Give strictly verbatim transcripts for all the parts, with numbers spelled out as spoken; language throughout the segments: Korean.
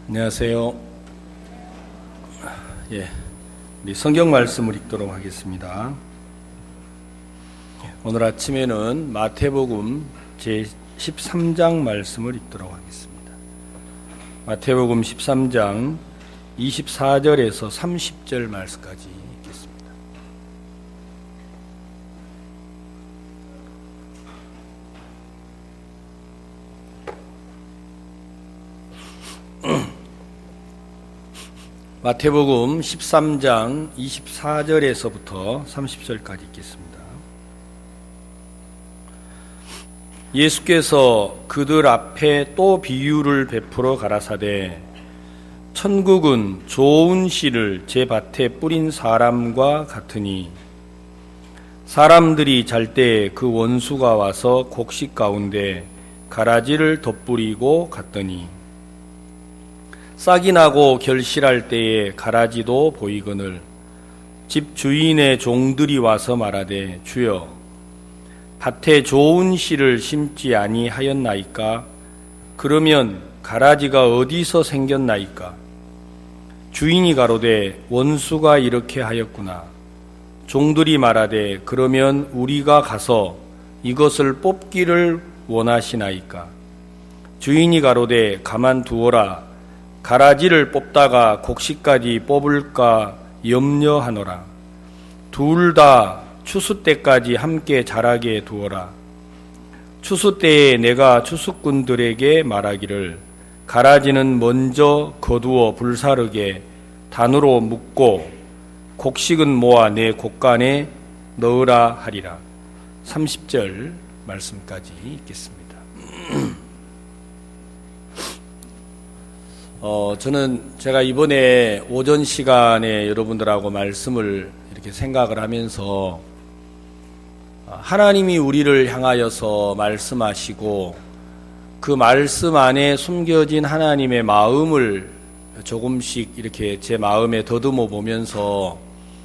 안녕하세요. 예, 우리 성경 말씀을 읽도록 하겠습니다. 오늘 아침에는 마태복음 제십삼 장 말씀을 읽도록 하겠습니다. 마태복음 십삼 장 이십사 절에서 삼십 절 말씀까지 읽겠습니다. 마태복음 십삼 장 이십사 절에서부터 삼십 절까지 읽겠습니다. 예수께서 그들 앞에 또 비유를 베풀어 가라사대 천국은 좋은 씨를 제 밭에 뿌린 사람과 같으니 사람들이 잘 때 그 원수가 와서 곡식 가운데 가라지를 덧뿌리고 갔더니 싹이 나고 결실할 때에 가라지도 보이거늘 집 주인의 종들이 와서 말하되 주여 밭에 좋은 씨를 심지 아니하였나이까? 그러면 가라지가 어디서 생겼나이까? 주인이 가로되 원수가 이렇게 하였구나. 종들이 말하되 그러면 우리가 가서 이것을 뽑기를 원하시나이까? 주인이 가로되 가만두어라. 가라지를 뽑다가 곡식까지 뽑을까 염려하노라. 둘 다 추수 때까지 함께 자라게 두어라. 추수 때에 내가 추수꾼들에게 말하기를 가라지는 먼저 거두어 불사르게 단으로 묶고 곡식은 모아 내 곡간에 넣으라 하리라. 삼십 절 말씀까지 읽겠습니다. 어, 저는 제가 이번에 오전 시간에 여러분들하고 말씀을 이렇게 생각을 하면서 하나님이 우리를 향하여서 말씀하시고 그 말씀 안에 숨겨진 하나님의 마음을 조금씩 이렇게 제 마음에 더듬어 보면서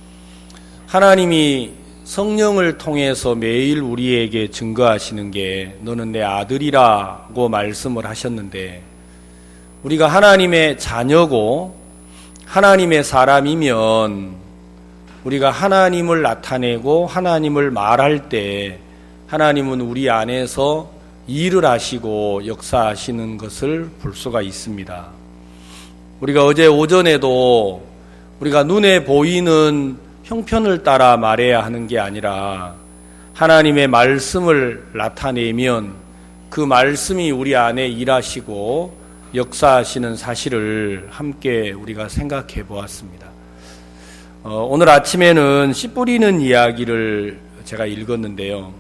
하나님이 성령을 통해서 매일 우리에게 증거하시는 게 너는 내 아들이라고 말씀을 하셨는데 우리가 하나님의 자녀고 하나님의 사람이면 우리가 하나님을 나타내고 하나님을 말할 때 하나님은 우리 안에서 일을 하시고 역사하시는 것을 볼 수가 있습니다. 우리가 어제 오전에도 우리가 눈에 보이는 형편을 따라 말해야 하는 게 아니라 하나님의 말씀을 나타내면 그 말씀이 우리 안에 일하시고 역사하시는 사실을 함께 우리가 생각해 보았습니다. 어, 오늘 아침에는 씨 뿌리는 이야기를 제가 읽었는데요.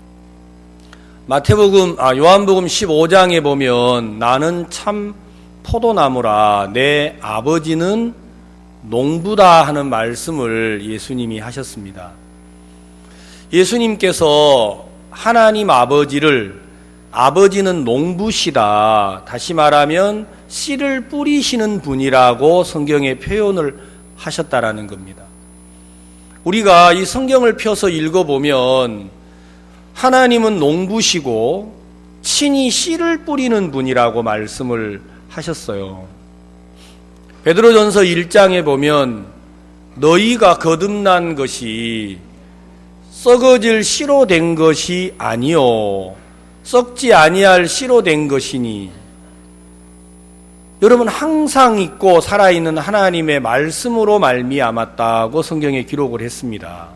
마태복음, 아, 요한복음 십오 장에 보면 나는 참 포도나무라 내 아버지는 농부다 하는 말씀을 예수님이 하셨습니다. 예수님께서 하나님 아버지를 아버지는 농부시다. 다시 말하면 씨를 뿌리시는 분이라고 성경에 표현을 하셨다라는 겁니다. 우리가 이 성경을 펴서 읽어보면 하나님은 농부시고 친히 씨를 뿌리는 분이라고 말씀을 하셨어요. 베드로전서 일 장에 보면 너희가 거듭난 것이 썩어질 씨로 된 것이 아니요 썩지 아니할 씨로 된 것이니 여러분 항상 있고 살아있는 하나님의 말씀으로 말미암았다고 성경에 기록을 했습니다.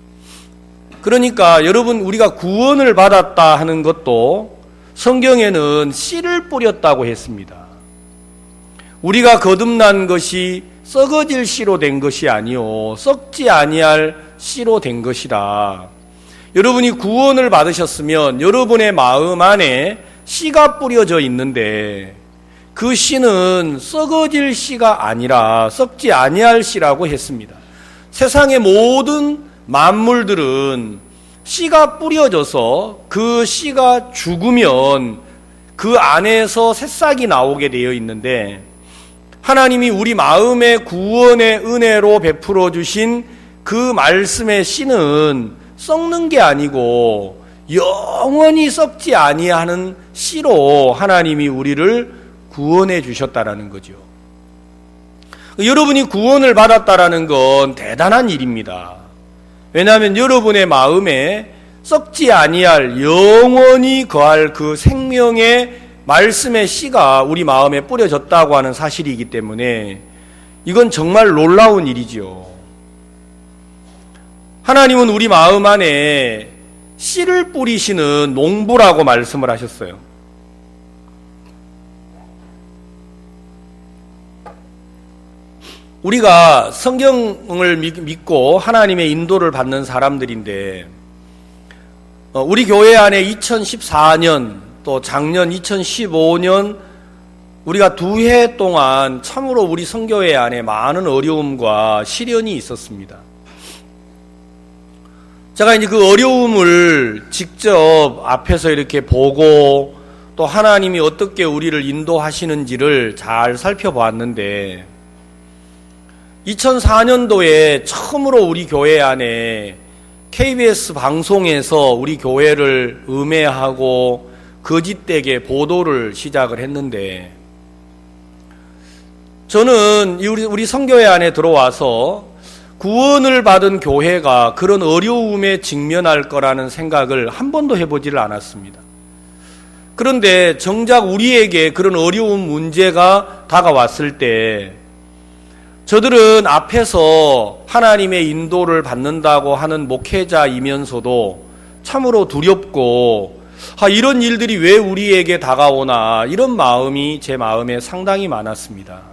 그러니까 여러분 우리가 구원을 받았다 하는 것도 성경에는 씨를 뿌렸다고 했습니다. 우리가 거듭난 것이 썩어질 씨로 된 것이 아니요 썩지 아니할 씨로 된 것이다. 여러분이 구원을 받으셨으면 여러분의 마음 안에 씨가 뿌려져 있는데 그 씨는 썩어질 씨가 아니라 썩지 아니할 씨라고 했습니다. 세상의 모든 만물들은 씨가 뿌려져서 그 씨가 죽으면 그 안에서 새싹이 나오게 되어 있는데 하나님이 우리 마음의 구원의 은혜로 베풀어 주신 그 말씀의 씨는 썩는 게 아니고 영원히 썩지 아니하는 씨로 하나님이 우리를 구원해 주셨다라는 거죠. 여러분이 구원을 받았다라는 건 대단한 일입니다. 왜냐하면 여러분의 마음에 썩지 아니할 영원히 거할 그 생명의 말씀의 씨가 우리 마음에 뿌려졌다고 하는 사실이기 때문에 이건 정말 놀라운 일이죠. 하나님은 우리 마음 안에 씨를 뿌리시는 농부라고 말씀을 하셨어요. 우리가 성경을 믿고 하나님의 인도를 받는 사람들인데 우리 교회 안에 이천십사 년 또 작년 이천십오 년 우리가 두 해 동안 참으로 우리 선교회 안에 많은 어려움과 시련이 있었습니다. 제가 이제 그 어려움을 직접 앞에서 이렇게 보고 또 하나님이 어떻게 우리를 인도하시는지를 잘 살펴보았는데 이천사 년도에 처음으로 우리 교회 안에 케이비에스 방송에서 우리 교회를 음해하고 거짓되게 보도를 시작을 했는데 저는 우리, 우리 선교회 안에 들어와서 구원을 받은 교회가 그런 어려움에 직면할 거라는 생각을 한 번도 해보지를 않았습니다. 그런데 정작 우리에게 그런 어려운 문제가 다가왔을 때 저들은 앞에서 하나님의 인도를 받는다고 하는 목회자이면서도 참으로 두렵고 아, 이런 일들이 왜 우리에게 다가오나 이런 마음이 제 마음에 상당히 많았습니다.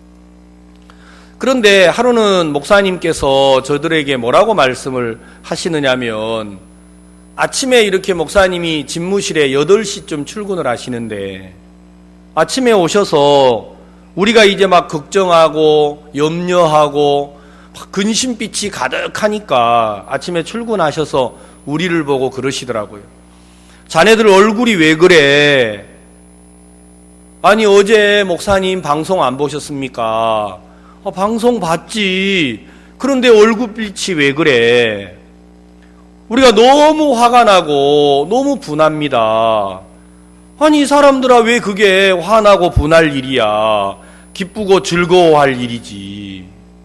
그런데 하루는 목사님께서 저들에게 뭐라고 말씀을 하시느냐면 아침에 이렇게 목사님이 집무실에 여덟 시쯤 출근을 하시는데 아침에 오셔서 우리가 이제 막 걱정하고 염려하고 막 근심빛이 가득하니까 아침에 출근하셔서 우리를 보고 그러시더라고요. 자네들 얼굴이 왜 그래? 아니 어제 목사님 방송 안 보셨습니까? 아, 방송 봤지. 그런데 얼굴빛이 왜 그래? 우리가 너무 화가 나고 너무 분합니다. 아니 이 사람들아 왜 그게 화나고 분할 일이야. 기쁘고 즐거워할 일이지.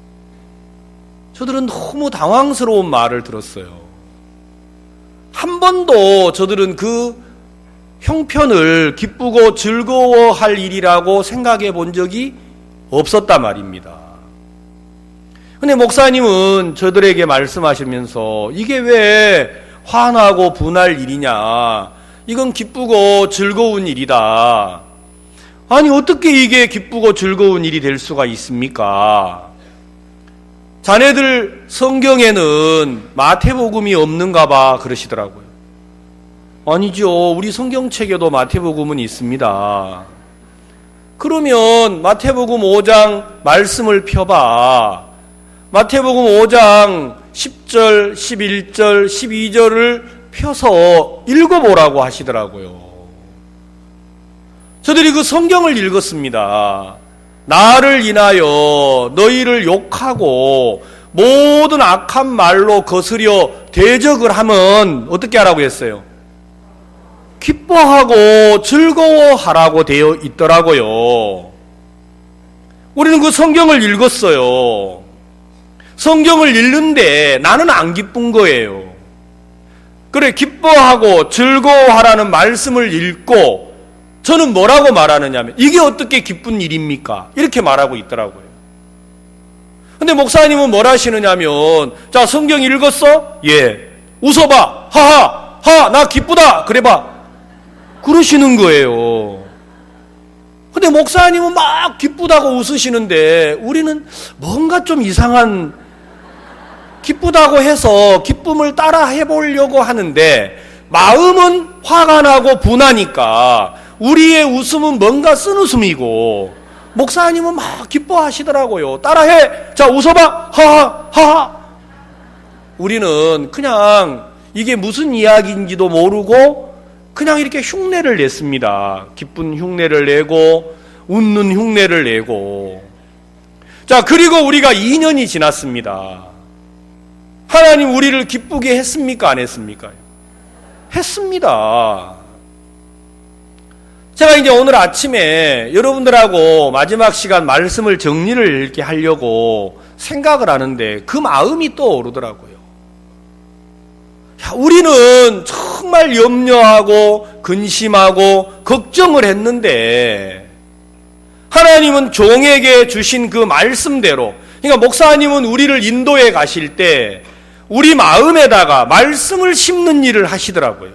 저들은 너무 당황스러운 말을 들었어요. 한 번도 저들은 그 형편을 기쁘고 즐거워할 일이라고 생각해 본 적이 없었단 말입니다. 근데 목사님은 저들에게 말씀하시면서 이게 왜 화나고 분할 일이냐. 이건 기쁘고 즐거운 일이다. 아니 어떻게 이게 기쁘고 즐거운 일이 될 수가 있습니까? 자네들 성경에는 마태복음이 없는가 봐 그러시더라고요. 아니죠. 우리 성경책에도 마태복음은 있습니다. 그러면 마태복음 오 장 말씀을 펴봐. 마태복음 오 장 십 절, 십일 절, 십이 절을 펴서 읽어보라고 하시더라고요. 저들이 그 성경을 읽었습니다. 나를 인하여 너희를 욕하고 모든 악한 말로 거스려 대적을 하면 어떻게 하라고 했어요? 기뻐하고 즐거워하라고 되어 있더라고요. 우리는 그 성경을 읽었어요. 성경을 읽는데 나는 안 기쁜 거예요. 그래 기뻐하고 즐거워하라는 말씀을 읽고 저는 뭐라고 말하느냐면 이게 어떻게 기쁜 일입니까? 이렇게 말하고 있더라고요. 근데 목사님은 뭘 하시느냐면 자 성경 읽었어? 예. 웃어봐. 하하. 하. 나 기쁘다. 그래봐. 그러시는 거예요. 근데 목사님은 막 기쁘다고 웃으시는데 우리는 뭔가 좀 이상한 기쁘다고 해서 기쁨을 따라 해보려고 하는데 마음은 화가 나고 분하니까 우리의 웃음은 뭔가 쓴웃음이고 목사님은 막 기뻐하시더라고요. 따라해. 자 웃어봐. 하하. 하하. 우리는 그냥 이게 무슨 이야기인지도 모르고 그냥 이렇게 흉내를 냈습니다. 기쁜 흉내를 내고 웃는 흉내를 내고. 자 그리고 우리가 이 년이 지났습니다. 하나님 우리를 기쁘게 했습니까? 안 했습니까? 했습니다. 제가 이제 오늘 아침에 여러분들하고 마지막 시간 말씀을 정리를 이렇게 하려고 생각을 하는데 그 마음이 떠오르더라고요. 야, 우리는 정말 염려하고 근심하고 걱정을 했는데 하나님은 종에게 주신 그 말씀대로, 그러니까 목사님은 우리를 인도해 가실 때 우리 마음에다가 말씀을 심는 일을 하시더라고요.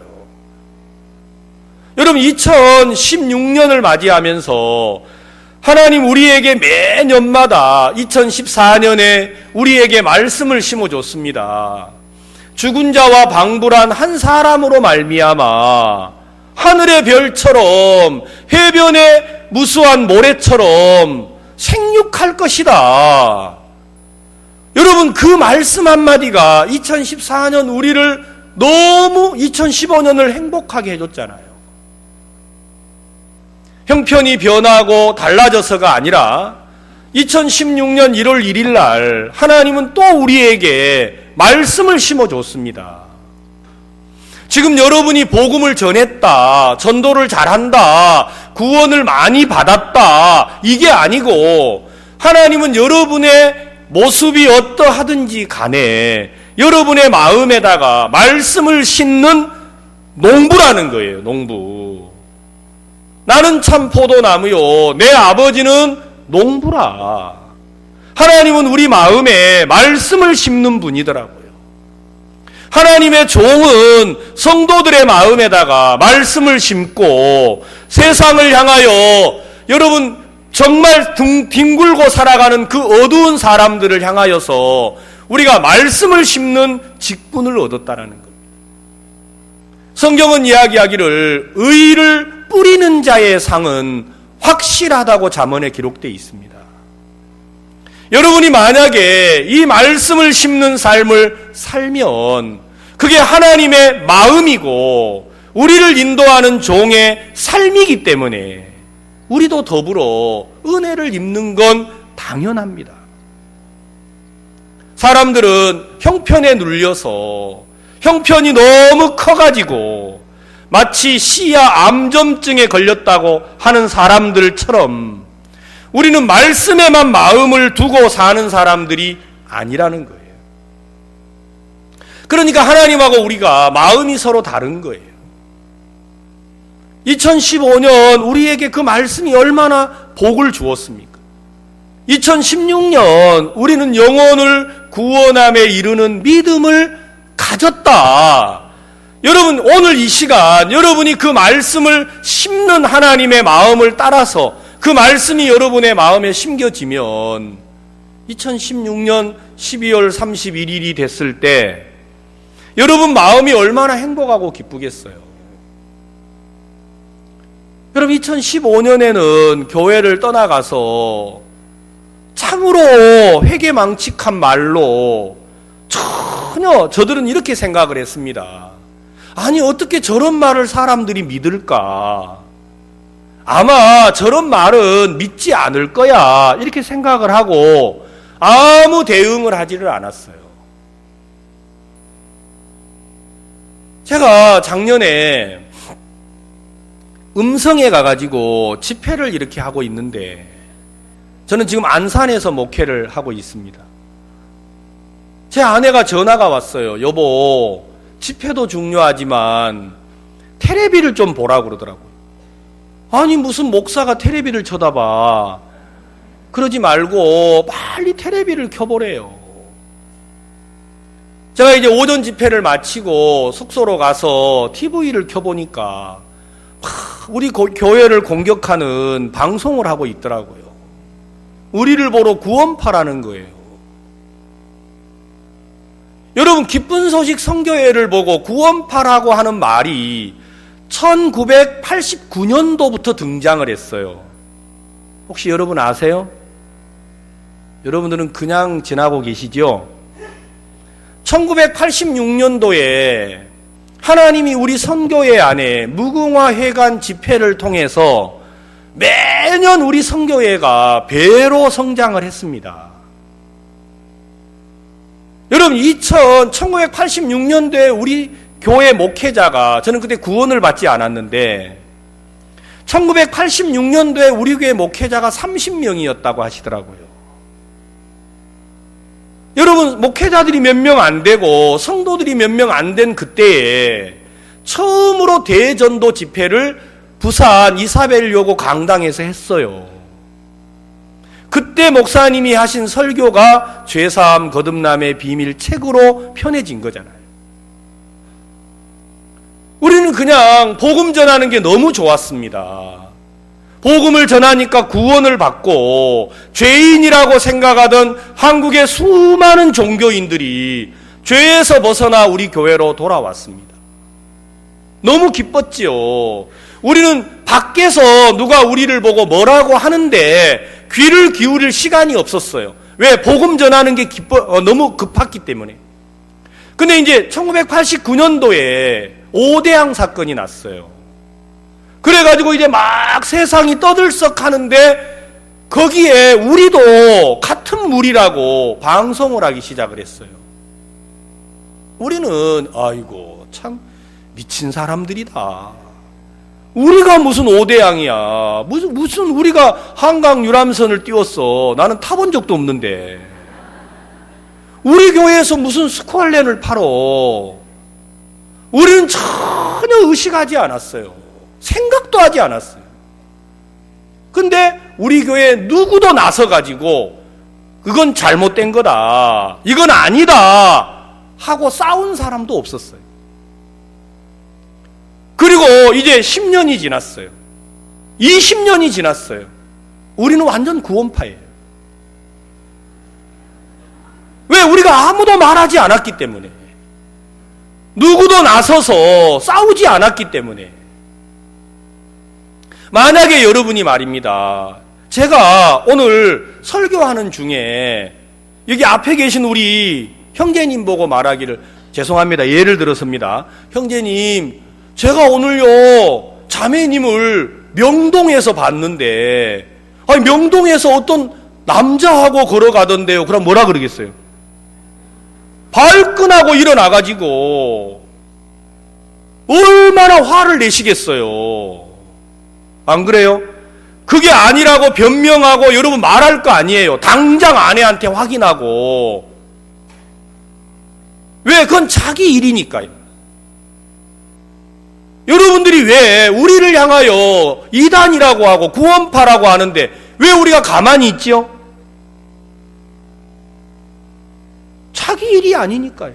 여러분, 이천십육 년을 맞이하면서 하나님 우리에게 매년마다 이천십사 년에 우리에게 말씀을 심어줬습니다. 죽은 자와 방불한 한 사람으로 말미암아 하늘의 별처럼 해변의 무수한 모래처럼 생육할 것이다. 여러분, 그 말씀 한마디가 이천십사 년 우리를 너무 이천십오 년을 행복하게 해줬잖아요. 형편이 변하고 달라져서가 아니라 이천십육 년 일월 일일 날 하나님은 또 우리에게 말씀을 심어줬습니다. 지금 여러분이 복음을 전했다, 전도를 잘한다, 구원을 많이 받았다, 이게 아니고 하나님은 여러분의 모습이 어떠하든지 간에 여러분의 마음에다가 말씀을 심는 농부라는 거예요. 농부. 나는 참 포도나무요, 내 아버지는 농부라. 하나님은 우리 마음에 말씀을 심는 분이더라고요. 하나님의 종은 성도들의 마음에다가 말씀을 심고 세상을 향하여, 여러분 정말 등, 뒹굴고 살아가는 그 어두운 사람들을 향하여서 우리가 말씀을 심는 직분을 얻었다라는 겁니다. 성경은 이야기하기를 의를 뿌리는 자의 상은 확실하다고 잠언에 기록되어 있습니다. 여러분이 만약에 이 말씀을 심는 삶을 살면 그게 하나님의 마음이고 우리를 인도하는 종의 삶이기 때문에 우리도 더불어 은혜를 입는 건 당연합니다. 사람들은 형편에 눌려서 형편이 너무 커가지고 마치 시야 암점증에 걸렸다고 하는 사람들처럼 우리는 말씀에만 마음을 두고 사는 사람들이 아니라는 거예요. 그러니까 하나님하고 우리가 마음이 서로 다른 거예요. 이천십오 년 우리에게 그 말씀이 얼마나 복을 주었습니까? 이천십육 년 우리는 영혼을 구원함에 이르는 믿음을 가졌다. 여러분, 오늘 이 시간 여러분이 그 말씀을 심는 하나님의 마음을 따라서 그 말씀이 여러분의 마음에 심겨지면 이천십육 년 십이월 삼십일일이 됐을 때 여러분 마음이 얼마나 행복하고 기쁘겠어요. 여러분, 이천십오 년에는 교회를 떠나가서 참으로 회개망측한 말로 전혀 저들은 이렇게 생각을 했습니다. 아니, 어떻게 저런 말을 사람들이 믿을까? 아마 저런 말은 믿지 않을 거야, 이렇게 생각을 하고 아무 대응을 하지를 않았어요. 제가 작년에 음성에 가가지고 집회를 이렇게 하고 있는데, 저는 지금 안산에서 목회를 하고 있습니다. 제 아내가 전화가 왔어요. 여보, 집회도 중요하지만 테레비를 좀 보라고 그러더라고요. 아니, 무슨 목사가 테레비를 쳐다봐. 그러지 말고 빨리 테레비를 켜보래요. 제가 이제 오전 집회를 마치고 숙소로 가서 티비를 켜보니까 우리 교회를 공격하는 방송을 하고 있더라고요. 우리를 보러 구원파라는 거예요. 여러분, 기쁜 소식 선교회를 보고 구원파라고 하는 말이 천구백팔십구 년도부터 등장을 했어요. 혹시 여러분 아세요? 여러분들은 그냥 지나고 계시죠? 천구백팔십육 년도에 하나님이 우리 선교회 안에 무궁화회관 집회를 통해서 매년 우리 선교회가 배로 성장을 했습니다. 여러분, 천구백팔십육 년도에 우리 교회 목회자가, 저는 그때 구원을 받지 않았는데 천구백팔십육 년도에 우리 교회 목회자가 삼십 명이었다고 하시더라고요. 여러분, 목회자들이 몇 명 안 되고 성도들이 몇 명 안 된 그때에 처음으로 대전도 집회를 부산 이사벨요고 강당에서 했어요. 그때 목사님이 하신 설교가 죄사함 거듭남의 비밀 책으로 편해진 거잖아요. 우리는 그냥 복음 전하는 게 너무 좋았습니다. 복음을 전하니까 구원을 받고 죄인이라고 생각하던 한국의 수많은 종교인들이 죄에서 벗어나 우리 교회로 돌아왔습니다. 너무 기뻤지요. 우리는 밖에서 누가 우리를 보고 뭐라고 하는데 귀를 기울일 시간이 없었어요. 왜? 복음 전하는 게 기뻐, 어, 너무 급했기 때문에. 근데 이제 천구백팔십구 년도에 오대양 사건이 났어요. 그래가지고 이제 막 세상이 떠들썩 하는데 거기에 우리도 같은 무리라고 방송을 하기 시작을 했어요. 우리는 아이고 참 미친 사람들이다. 우리가 무슨 오대양이야. 무슨 무슨 우리가 한강 유람선을 띄웠어. 나는 타본 적도 없는데. 우리 교회에서 무슨 스콜렌을 팔어. 우리는 전혀 의식하지 않았어요. 생각도 하지 않았어요. 근데 우리 교회에 누구도 나서가지고 그건 잘못된 거다. 이건 아니다. 하고 싸운 사람도 없었어요. 그리고 이제 십 년이 지났어요. 이십 년이 지났어요. 우리는 완전 구원파예요. 왜? 우리가 아무도 말하지 않았기 때문에. 누구도 나서서 싸우지 않았기 때문에. 만약에 여러분이 말입니다. 제가 오늘 설교하는 중에 여기 앞에 계신 우리 형제님 보고 말하기를, 죄송합니다. 예를 들어서입니다. 형제님, 제가 오늘요 자매님을 명동에서 봤는데, 아니 명동에서 어떤 남자하고 걸어가던데요. 그럼 뭐라 그러겠어요? 발끈하고 일어나가지고 얼마나 화를 내시겠어요. 안 그래요? 그게 아니라고 변명하고 여러분 말할 거 아니에요. 당장 아내한테 확인하고. 왜? 그건 자기 일이니까요. 여러분들이 왜 우리를 향하여 이단이라고 하고 구원파라고 하는데 왜 우리가 가만히 있지요? 자기 일이 아니니까요.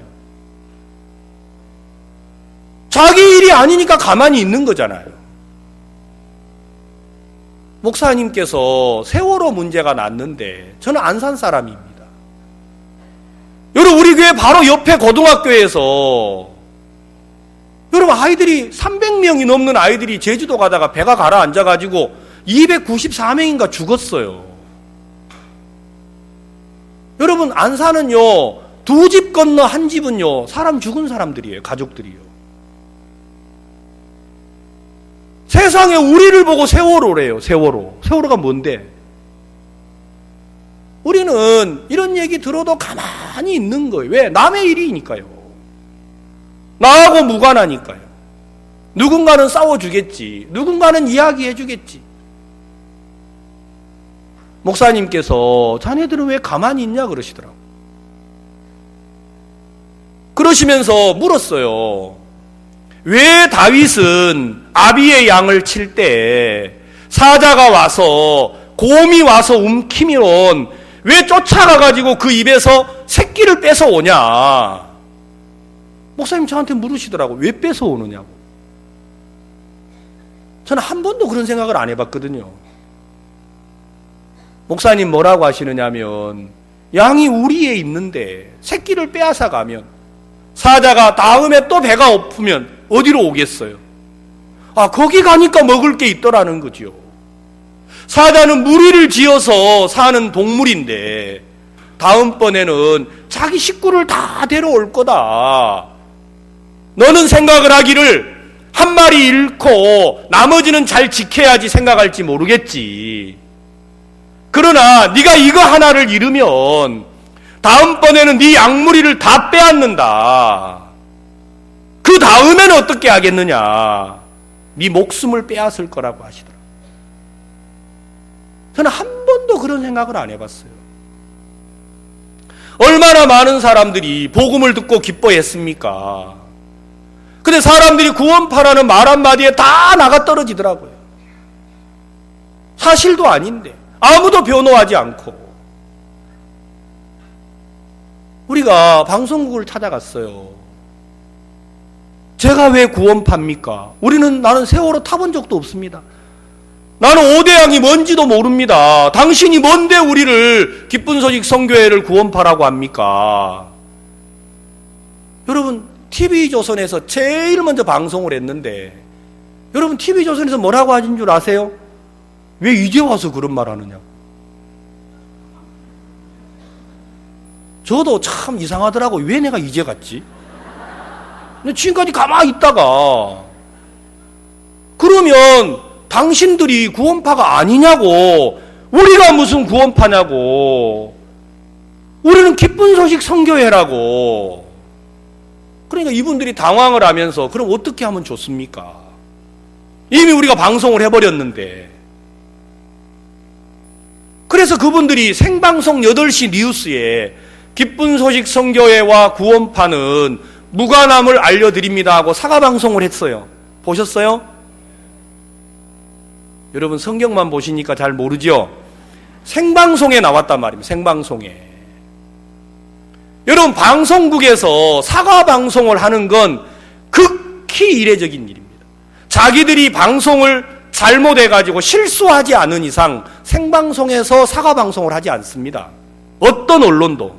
자기 일이 아니니까 가만히 있는 거잖아요. 목사님께서 세월호 문제가 났는데 저는 안산 사람입니다. 여러분 우리 교회 바로 옆에 고등학교에서 여러분 아이들이 삼백 명이 넘는 아이들이 제주도 가다가 배가 가라앉아가지고 이백구십사 명인가 죽었어요. 여러분 안산은요 두 집 건너 한 집은요 사람 죽은 사람들이에요. 가족들이요. 세상에 우리를 보고 세월호래요. 세월호. 세월호가 뭔데? 우리는 이런 얘기 들어도 가만히 있는 거예요. 왜? 남의 일이니까요. 나하고 무관하니까요. 누군가는 싸워주겠지. 누군가는 이야기해주겠지. 목사님께서 자네들은 왜 가만히 있냐 그러시더라고요. 그러시면서 물었어요. 왜 다윗은 아비의 양을 칠 때 사자가 와서 곰이 와서 움키면 왜 쫓아가가지고 그 입에서 새끼를 뺏어 오냐? 목사님 저한테 물으시더라고요. 왜 뺏어 오느냐고. 저는 한 번도 그런 생각을 안 해봤거든요. 목사님 뭐라고 하시느냐면 양이 우리에 있는데 새끼를 빼앗아 가면 사자가 다음에 또 배가 고프면 어디로 오겠어요? 아, 거기 가니까 먹을 게 있더라는 거지요. 사자는 무리를 지어서 사는 동물인데 다음번에는 자기 식구를 다 데려올 거다. 너는 생각을 하기를 한 마리 잃고 나머지는 잘 지켜야지 생각할지 모르겠지. 그러나 네가 이거 하나를 잃으면 다음번에는 네 양무리를 다 빼앗는다. 그 다음에는 어떻게 하겠느냐? 네 목숨을 빼앗을 거라고 하시더라. 저는 한 번도 그런 생각을 안 해봤어요. 얼마나 많은 사람들이 복음을 듣고 기뻐했습니까? 근데 사람들이 구원파라는 말 한마디에 다 나가 떨어지더라고요. 사실도 아닌데 아무도 변호하지 않고. 우리가 방송국을 찾아갔어요. 제가 왜 구원파입니까? 우리는 나는 세월호 타본 적도 없습니다. 나는 오대양이 뭔지도 모릅니다. 당신이 뭔데 우리를 기쁜 소식 선교회를 구원파라고 합니까? 여러분, 티비조선에서 제일 먼저 방송을 했는데 여러분 티비조선에서 뭐라고 하신 줄 아세요? 왜 이제 와서 그런 말 하느냐? 저도 참 이상하더라고. 왜 내가 이제 갔지? 근데 지금까지 가만히 있다가 그러면 당신들이 구원파가 아니냐고, 우리가 무슨 구원파냐고, 우리는 기쁜 소식 선교회라고. 그러니까 이분들이 당황을 하면서 그럼 어떻게 하면 좋습니까? 이미 우리가 방송을 해버렸는데. 그래서 그분들이 생방송 여덟 시 뉴스에 기쁜 소식 선교회와 구원파는 무관함을 알려드립니다 하고 사과방송을 했어요. 보셨어요? 여러분 성경만 보시니까 잘 모르죠? 생방송에 나왔단 말입니다. 생방송에. 여러분 방송국에서 사과방송을 하는 건 극히 이례적인 일입니다. 자기들이 방송을 잘못해가지고 실수하지 않은 이상 생방송에서 사과방송을 하지 않습니다. 어떤 언론도.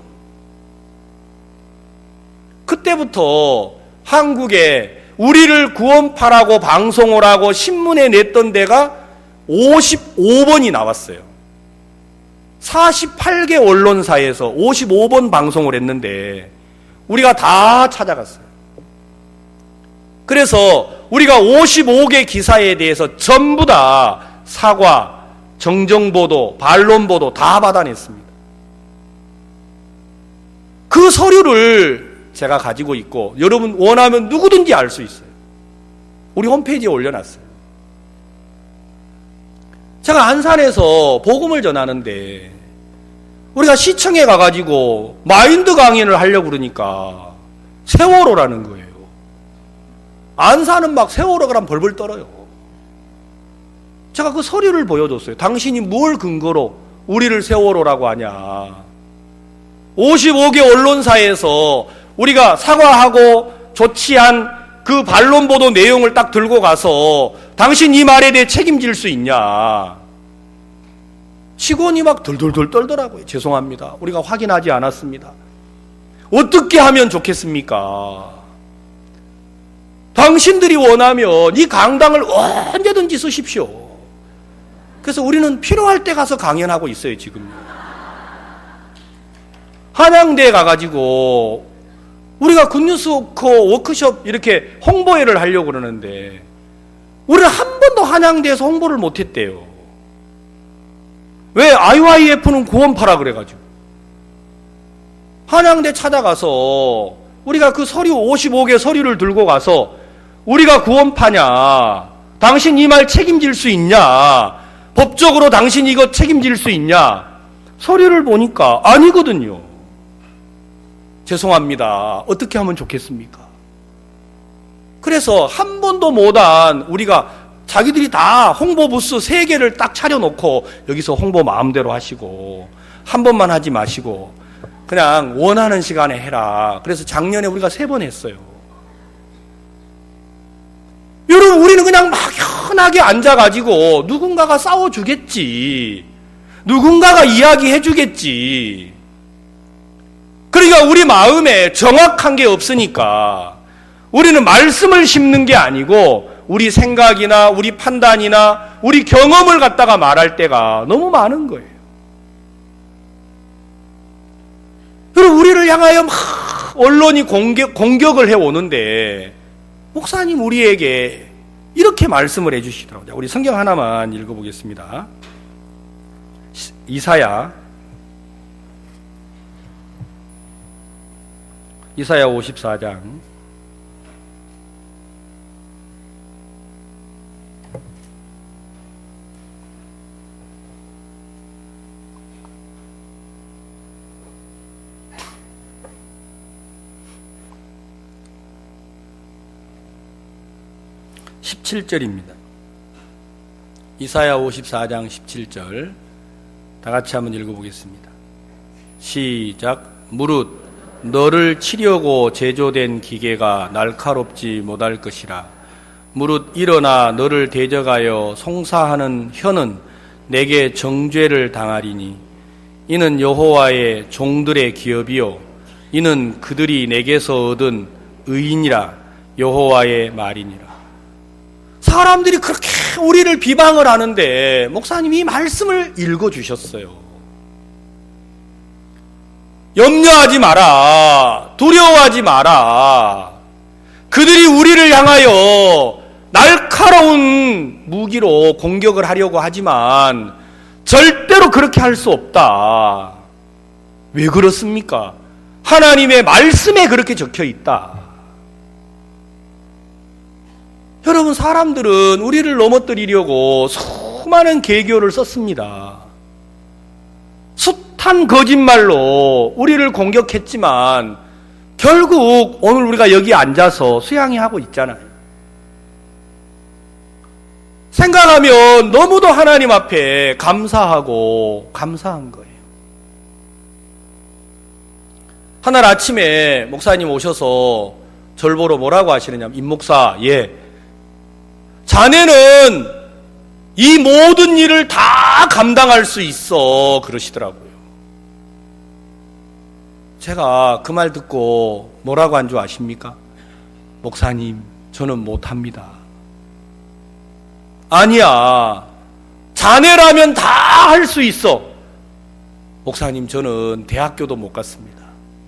그때부터 한국에 우리를 구원파라고 방송을 하고 신문에 냈던 데가 오십오 번이 나왔어요. 사십팔 개 언론사에서 오십오 번 방송을 했는데 우리가 다 찾아갔어요. 그래서 우리가 오십오 개 기사에 대해서 전부 다 사과, 정정보도, 반론보도 다 받아냈습니다. 그 서류를 제가 가지고 있고 여러분 원하면 누구든지 알 수 있어요. 우리 홈페이지에 올려놨어요. 제가 안산에서 복음을 전하는데 우리가 시청에 가가지고 마인드 강연을 하려고 그러니까 세월호라는 거예요. 안산은 막 세월호 그러면 벌벌 떨어요. 제가 그 서류를 보여줬어요. 당신이 뭘 근거로 우리를 세월호라고 하냐. 오십오 개 언론사에서 우리가 사과하고 조치한 그 반론보도 내용을 딱 들고 가서 당신 이 말에 대해 책임질 수 있냐. 직원이 막 덜덜덜 떨더라고요. 죄송합니다. 우리가 확인하지 않았습니다. 어떻게 하면 좋겠습니까? 당신들이 원하면 이 강당을 언제든지 쓰십시오. 그래서 우리는 필요할 때 가서 강연하고 있어요, 지금. 한양대에 가가지고 우리가 굿뉴스 워커 워크숍 이렇게 홍보회를 하려고 그러는데 우리는 한 번도 한양대에서 홍보를 못했대요. 왜? 아이와이에프는 구원파라 그래가지고. 한양대 찾아가서 우리가 그 서류 오십오 개 서류를 들고 가서 우리가 구원파냐, 당신 이 말 책임질 수 있냐, 법적으로 당신 이거 책임질 수 있냐, 서류를 보니까 아니거든요. 죄송합니다. 어떻게 하면 좋겠습니까? 그래서 한 번도 못한 우리가 자기들이 다 홍보 부스 세 개를 딱 차려놓고 여기서 홍보 마음대로 하시고 한 번만 하지 마시고 그냥 원하는 시간에 해라. 그래서 작년에 우리가 세 번 했어요. 여러분 우리는 그냥 막연하게 앉아가지고 누군가가 싸워주겠지. 누군가가 이야기해주겠지. 그러니까 우리 마음에 정확한 게 없으니까 우리는 말씀을 심는 게 아니고 우리 생각이나 우리 판단이나 우리 경험을 갖다가 말할 때가 너무 많은 거예요. 그리고 우리를 향하여 막 언론이 공격, 공격을 해오는데 목사님 우리에게 이렇게 말씀을 해주시더라고요. 우리 성경 하나만 읽어보겠습니다. 이사야 이사야 오십사 장 십칠 절입니다. 이사야 오십사 장 십칠 절 다 같이 한번 읽어보겠습니다. 시작. 무릇 너를 치려고 제조된 기계가 날카롭지 못할 것이라. 무릇 일어나 너를 대적하여 송사하는 혀는 내게 정죄를 당하리니 이는 여호와의 종들의 기업이요 이는 그들이 내게서 얻은 의인이라. 여호와의 말이니라. 사람들이 그렇게 우리를 비방을 하는데 목사님이 이 말씀을 읽어주셨어요. 염려하지 마라. 두려워하지 마라. 그들이 우리를 향하여 날카로운 무기로 공격을 하려고 하지만 절대로 그렇게 할 수 없다. 왜 그렇습니까? 하나님의 말씀에 그렇게 적혀 있다. 여러분, 사람들은 우리를 넘어뜨리려고 수많은 계교를 썼습니다. 숱한 거짓말로 우리를 공격했지만 결국 오늘 우리가 여기 앉아서 수양회하고 있잖아요. 생각하면 너무도 하나님 앞에 감사하고 감사한 거예요. 하날 아침에 목사님 오셔서 절 보러 뭐라고 하시느냐면, 임 목사, 예, 자네는 이 모든 일을 다 감당할 수 있어 그러시더라고요. 제가 그 말 듣고 뭐라고 한 줄 아십니까? 목사님, 저는 못합니다. 아니야, 자네라면 다 할 수 있어. 목사님, 저는 대학교도 못 갔습니다.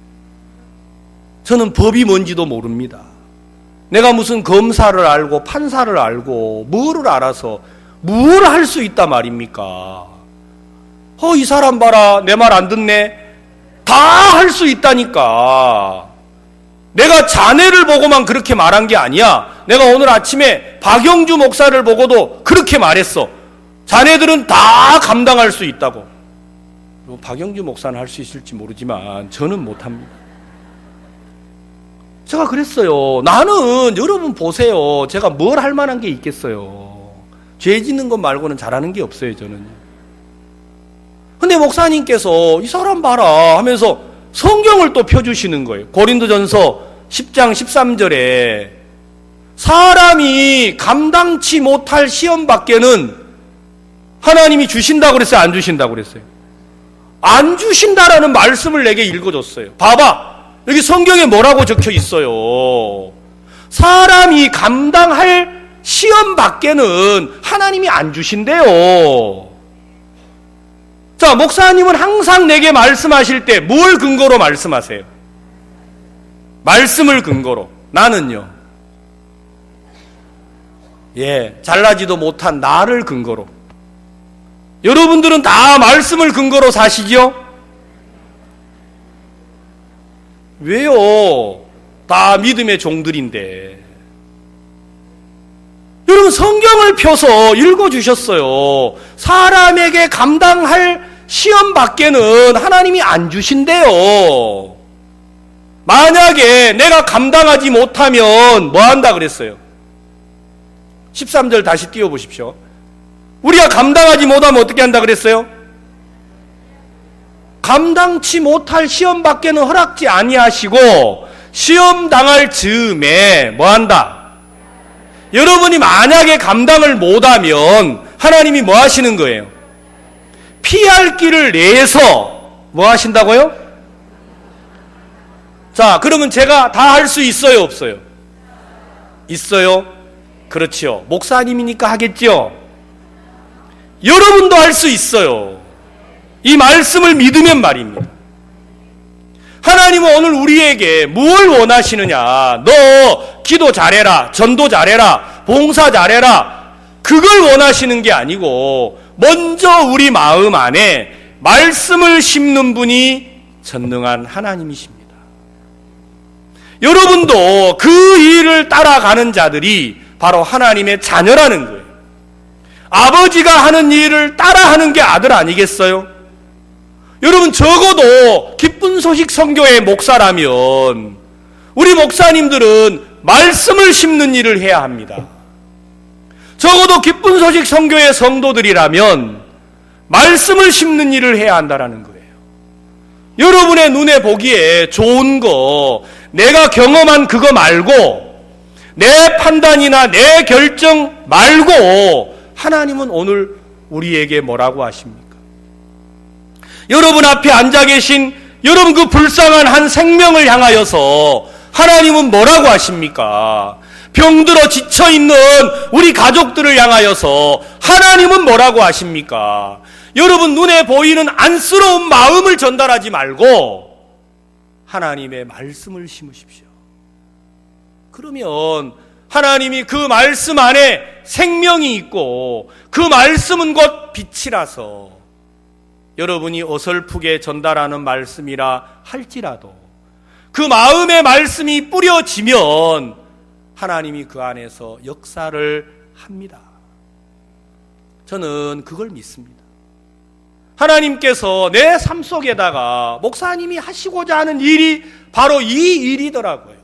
저는 법이 뭔지도 모릅니다. 내가 무슨 검사를 알고 판사를 알고 뭐를 알아서 뭘 할 수 있단 말입니까? 어, 이 사람 봐라, 내 말 안 듣네. 다 할 수 있다니까. 내가 자네를 보고만 그렇게 말한 게 아니야. 내가 오늘 아침에 박영주 목사를 보고도 그렇게 말했어. 자네들은 다 감당할 수 있다고. 박영주 목사는 할 수 있을지 모르지만 저는 못합니다. 제가 그랬어요. 나는, 여러분 보세요. 제가 뭘 할 만한 게 있겠어요. 죄 짓는 것 말고는 잘하는 게 없어요, 저는요. 근데 목사님께서 이 사람 봐라 하면서 성경을 또 펴주시는 거예요. 고린도전서 십 장 십삼 절에 사람이 감당치 못할 시험 밖에는 하나님이 주신다고 그랬어요? 안 주신다고 그랬어요? 안 주신다라는 말씀을 내게 읽어줬어요. 봐봐. 여기 성경에 뭐라고 적혀 있어요? 사람이 감당할 시험 밖에는 하나님이 안 주신대요. 자, 목사님은 항상 내게 말씀하실 때 뭘 근거로 말씀하세요? 말씀을 근거로. 나는요, 예, 잘나지도 못한 나를 근거로. 여러분들은 다 말씀을 근거로 사시죠? 왜요? 다 믿음의 종들인데. 여러분, 성경을 펴서 읽어주셨어요. 사람에게 감당할 시험 밖에는 하나님이 안 주신대요. 만약에 내가 감당하지 못하면 뭐 한다 그랬어요? 십삼 절 다시 띄워보십시오. 우리가 감당하지 못하면 어떻게 한다 그랬어요? 감당치 못할 시험 밖에는 허락지 아니하시고 시험 당할 즈음에 뭐 한다? 여러분이 만약에 감당을 못하면 하나님이 뭐 하시는 거예요? 피할 길을 내서 뭐 하신다고요? 자, 그러면 제가 다 할 수 있어요, 없어요? 있어요? 그렇지요. 목사님이니까 하겠죠? 여러분도 할 수 있어요. 이 말씀을 믿으면 말입니다. 하나님은 오늘 우리에게 뭘 원하시느냐? 너 기도 잘해라, 전도 잘해라, 봉사 잘해라, 그걸 원하시는 게 아니고 먼저 우리 마음 안에 말씀을 심는 분이 전능한 하나님이십니다. 여러분도 그 일을 따라가는 자들이 바로 하나님의 자녀라는 거예요. 아버지가 하는 일을 따라하는 게 아들 아니겠어요? 여러분, 적어도 기쁜 소식 선교의 목사라면 우리 목사님들은 말씀을 심는 일을 해야 합니다. 적어도 기쁜 소식 선교의 성도들이라면 말씀을 심는 일을 해야 한다는 거예요. 여러분의 눈에 보기에 좋은 거, 내가 경험한 그거 말고, 내 판단이나 내 결정 말고 하나님은 오늘 우리에게 뭐라고 하십니까? 여러분 앞에 앉아 계신 여러분 그 불쌍한 한 생명을 향하여서 하나님은 뭐라고 하십니까? 병들어 지쳐있는 우리 가족들을 향하여서 하나님은 뭐라고 하십니까? 여러분 눈에 보이는 안쓰러운 마음을 전달하지 말고 하나님의 말씀을 심으십시오. 그러면 하나님이 그 말씀 안에 생명이 있고 그 말씀은 곧 빛이라서 여러분이 어설프게 전달하는 말씀이라 할지라도 그 마음의 말씀이 뿌려지면 하나님이 그 안에서 역사를 합니다. 저는 그걸 믿습니다. 하나님께서 내 삶 속에다가 목사님이 하시고자 하는 일이 바로 이 일이더라고요.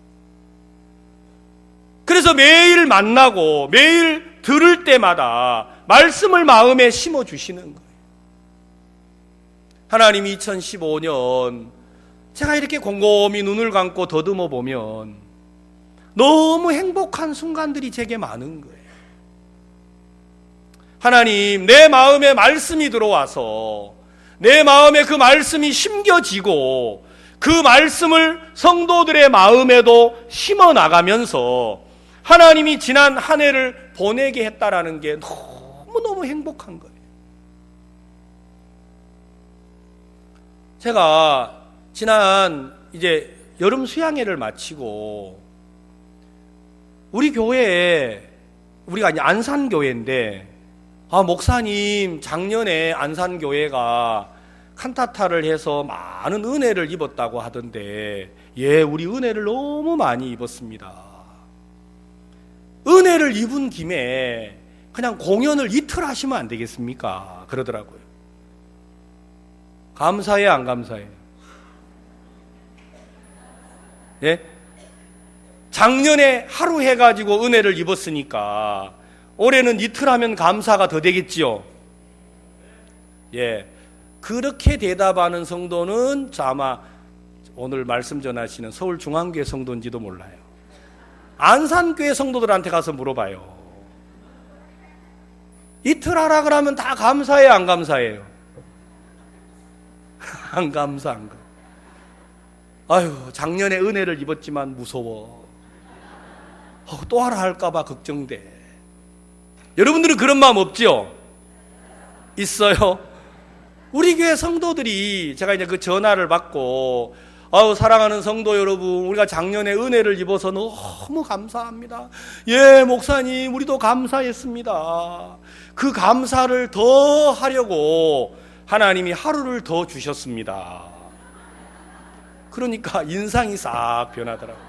그래서 매일 만나고 매일 들을 때마다 말씀을 마음에 심어주시는 거예요. 하나님이 이천십오 년 제가 이렇게 곰곰이 눈을 감고 더듬어 보면 너무 행복한 순간들이 제게 많은 거예요. 하나님, 내 마음에 말씀이 들어와서 내 마음에 그 말씀이 심겨지고 그 말씀을 성도들의 마음에도 심어 나가면서 하나님이 지난 한 해를 보내게 했다라는 게 너무너무 행복한 거예요. 제가 지난 이제 여름 수양회를 마치고 우리 교회에 우리가 이제 안산교회인데 아 목사님 작년에 안산교회가 칸타타를 해서 많은 은혜를 입었다고 하던데 예 우리 은혜를 너무 많이 입었습니다. 은혜를 입은 김에 그냥 공연을 이틀 하시면 안 되겠습니까? 그러더라고요. 감사해 안 감사해? 예? 작년에 하루 해가지고 은혜를 입었으니까 올해는 이틀 하면 감사가 더 되겠지요. 예, 그렇게 대답하는 성도는 아마 오늘 말씀 전하시는 서울중앙교회 성도인지도 몰라요. 안산교회 성도들한테 가서 물어봐요. 이틀 하라 그러면 다 감사해요 안 감사해요? 안 감사 안 감사. 아유 작년에 은혜를 입었지만 무서워. 어, 또 하라 할까봐 걱정돼. 여러분들은 그런 마음 없지요? 있어요? 우리 교회 성도들이 제가 이제 그 전화를 받고 아우 사랑하는 성도 여러분 우리가 작년에 은혜를 입어서 너무 감사합니다. 예 목사님 우리도 감사했습니다. 그 감사를 더 하려고 하나님이 하루를 더 주셨습니다. 그러니까 인상이 싹 변하더라고요.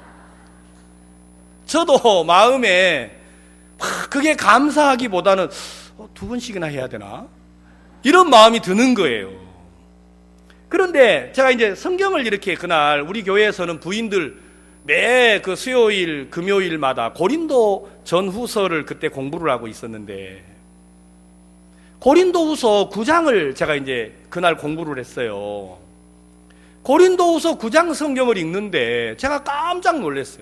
저도 마음에 그게 감사하기보다는 두 번씩이나 해야 되나? 이런 마음이 드는 거예요. 그런데 제가 이제 성경을 이렇게 그날 우리 교회에서는 부인들 매 그 수요일, 금요일마다 고린도 전후서를 그때 공부를 하고 있었는데 고린도후서 구 장을 제가 이제 그날 공부를 했어요. 고린도후서 구 장 성경을 읽는데 제가 깜짝 놀랐어요.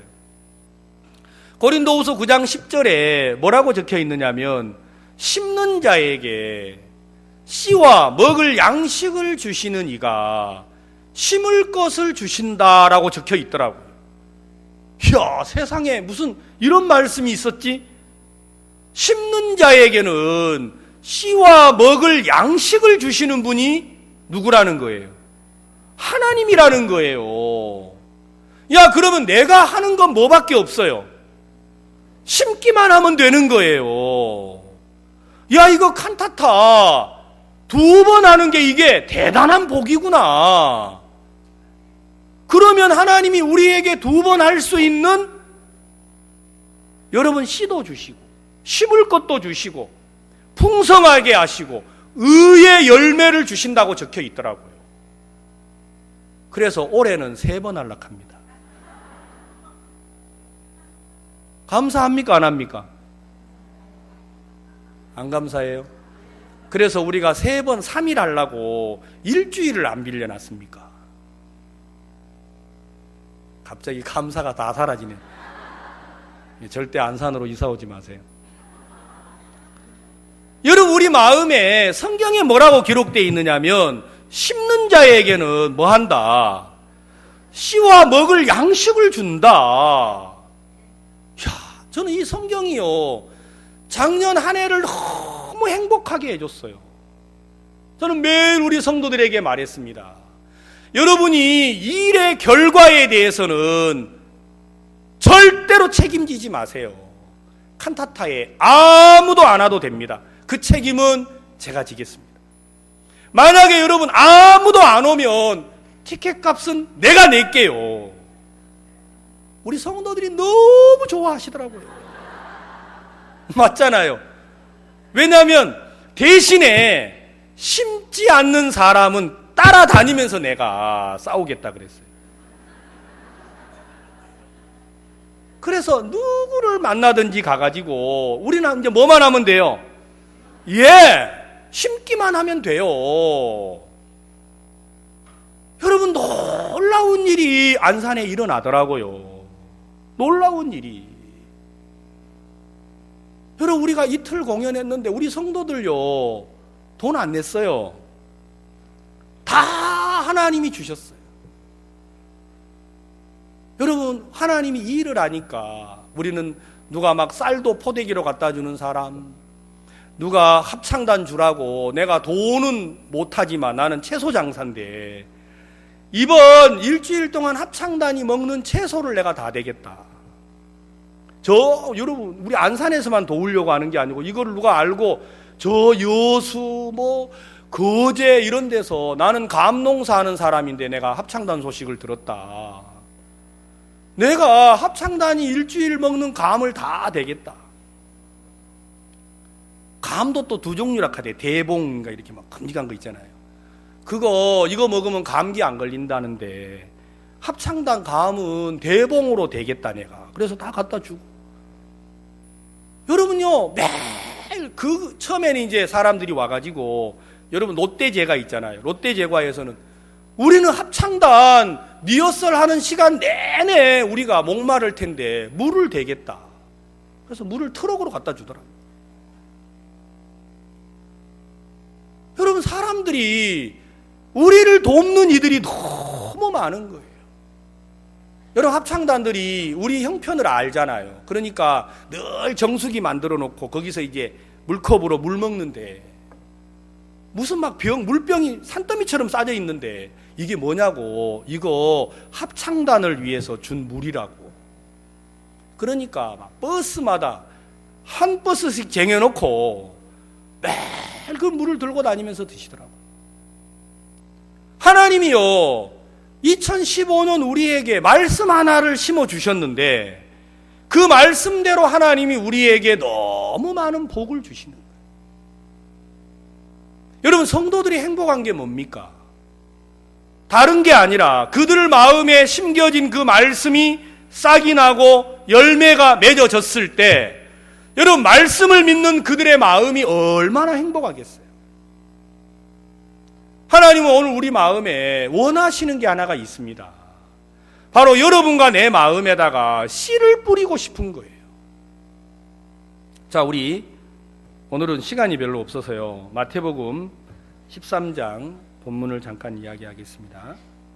고린도후서 구 장 십 절에 뭐라고 적혀 있느냐면 심는 자에게 씨와 먹을 양식을 주시는 이가 심을 것을 주신다라고 적혀 있더라고요. 이야 세상에 무슨 이런 말씀이 있었지? 심는 자에게는 씨와 먹을 양식을 주시는 분이 누구라는 거예요? 하나님이라는 거예요. 야 그러면 내가 하는 건 뭐밖에 없어요? 심기만 하면 되는 거예요. 야 이거 칸타타 두 번 하는 게 이게 대단한 복이구나. 그러면 하나님이 우리에게 두 번 할 수 있는 여러분 씨도 주시고 심을 것도 주시고 풍성하게 하시고 의의 열매를 주신다고 적혀 있더라고요. 그래서 올해는 세 번 할락합니다. 감사합니까 안 합니까? 안 감사해요? 그래서 우리가 세 번, 삼 일 하려고 일주일을 안 빌려놨습니까? 갑자기 감사가 다 사라지네. 절대 안산으로 이사 오지 마세요. 여러분, 우리 마음에 성경에 뭐라고 기록되어 있느냐면 심는 자에게는 뭐 한다? 씨와 먹을 양식을 준다. 야, 저는 이 성경이요, 작년 한 해를 너무 행복하게 해줬어요. 저는 매일 우리 성도들에게 말했습니다. 여러분이 일의 결과에 대해서는 절대로 책임지지 마세요. 칸타타에 아무도 안 와도 됩니다. 그 책임은 제가 지겠습니다. 만약에 여러분 아무도 안 오면 티켓 값은 내가 낼게요. 우리 성도들이 너무 좋아하시더라고요. 맞잖아요. 왜냐하면 대신에 심지 않는 사람은 따라다니면서 내가 싸우겠다 그랬어요. 그래서 누구를 만나든지 가가지고 우리는 이제 뭐만 하면 돼요? 예, 심기만 하면 돼요. 여러분, 놀라운 일이 안산에 일어나더라고요. 놀라운 일이. 여러분, 우리가 이틀 공연했는데 우리 성도들요, 돈 안 냈어요. 다 하나님이 주셨어요. 여러분, 하나님이 이 일을 하니까 우리는 누가 막 쌀도 포대기로 갖다 주는 사람, 누가 합창단 주라고, 내가 돈은 못하지만 나는 채소 장사인데 이번 일주일 동안 합창단이 먹는 채소를 내가 다 대겠다. 저 여러분, 우리 안산에서만 도우려고 하는 게 아니고 이거를 누가 알고 저 여수 뭐 거제 이런 데서, 나는 감농사하는 사람인데 내가 합창단 소식을 들었다. 내가 합창단이 일주일 먹는 감을 다 대겠다. 감도 또 두 종류라 하대. 대봉인가 이렇게 막 큼직한 거 있잖아요. 그거 이거 먹으면 감기 안 걸린다는데 합창단 감은 대봉으로 대겠다 내가. 그래서 다 갖다 주고. 여러분요, 매일 그 처음에는 이제 사람들이 와가지고, 여러분 롯데제과 있잖아요. 롯데제과에서는 우리는 합창단 리허설 하는 시간 내내 우리가 목마를 텐데 물을 대겠다. 그래서 물을 트럭으로 갖다 주더라고요. 여러분, 사람들이 우리를 돕는 이들이 너무 많은 거예요. 여러분, 합창단들이 우리 형편을 알잖아요. 그러니까 늘 정수기 만들어 놓고 거기서 이제 물컵으로 물 먹는데, 무슨 막 병, 물병이 산더미처럼 싸져 있는데 이게 뭐냐고, 이거 합창단을 위해서 준 물이라고. 그러니까 막 버스마다 한 버스씩 쟁여놓고 매일 그 물을 들고 다니면서 드시더라고요. 하나님이요, 이천십오 년 우리에게 말씀 하나를 심어주셨는데 그 말씀대로 하나님이 우리에게 너무 많은 복을 주시는 거예요. 여러분, 성도들이 행복한 게 뭡니까? 다른 게 아니라 그들 마음에 심겨진 그 말씀이 싹이 나고 열매가 맺어졌을 때, 여러분, 말씀을 믿는 그들의 마음이 얼마나 행복하겠어요. 하나님은 오늘 우리 마음에 원하시는 게 하나가 있습니다. 바로 여러분과 내 마음에다가 씨를 뿌리고 싶은 거예요. 자, 우리 오늘은 시간이 별로 없어서요, 마태복음 십삼 장 본문을 잠깐 이야기하겠습니다.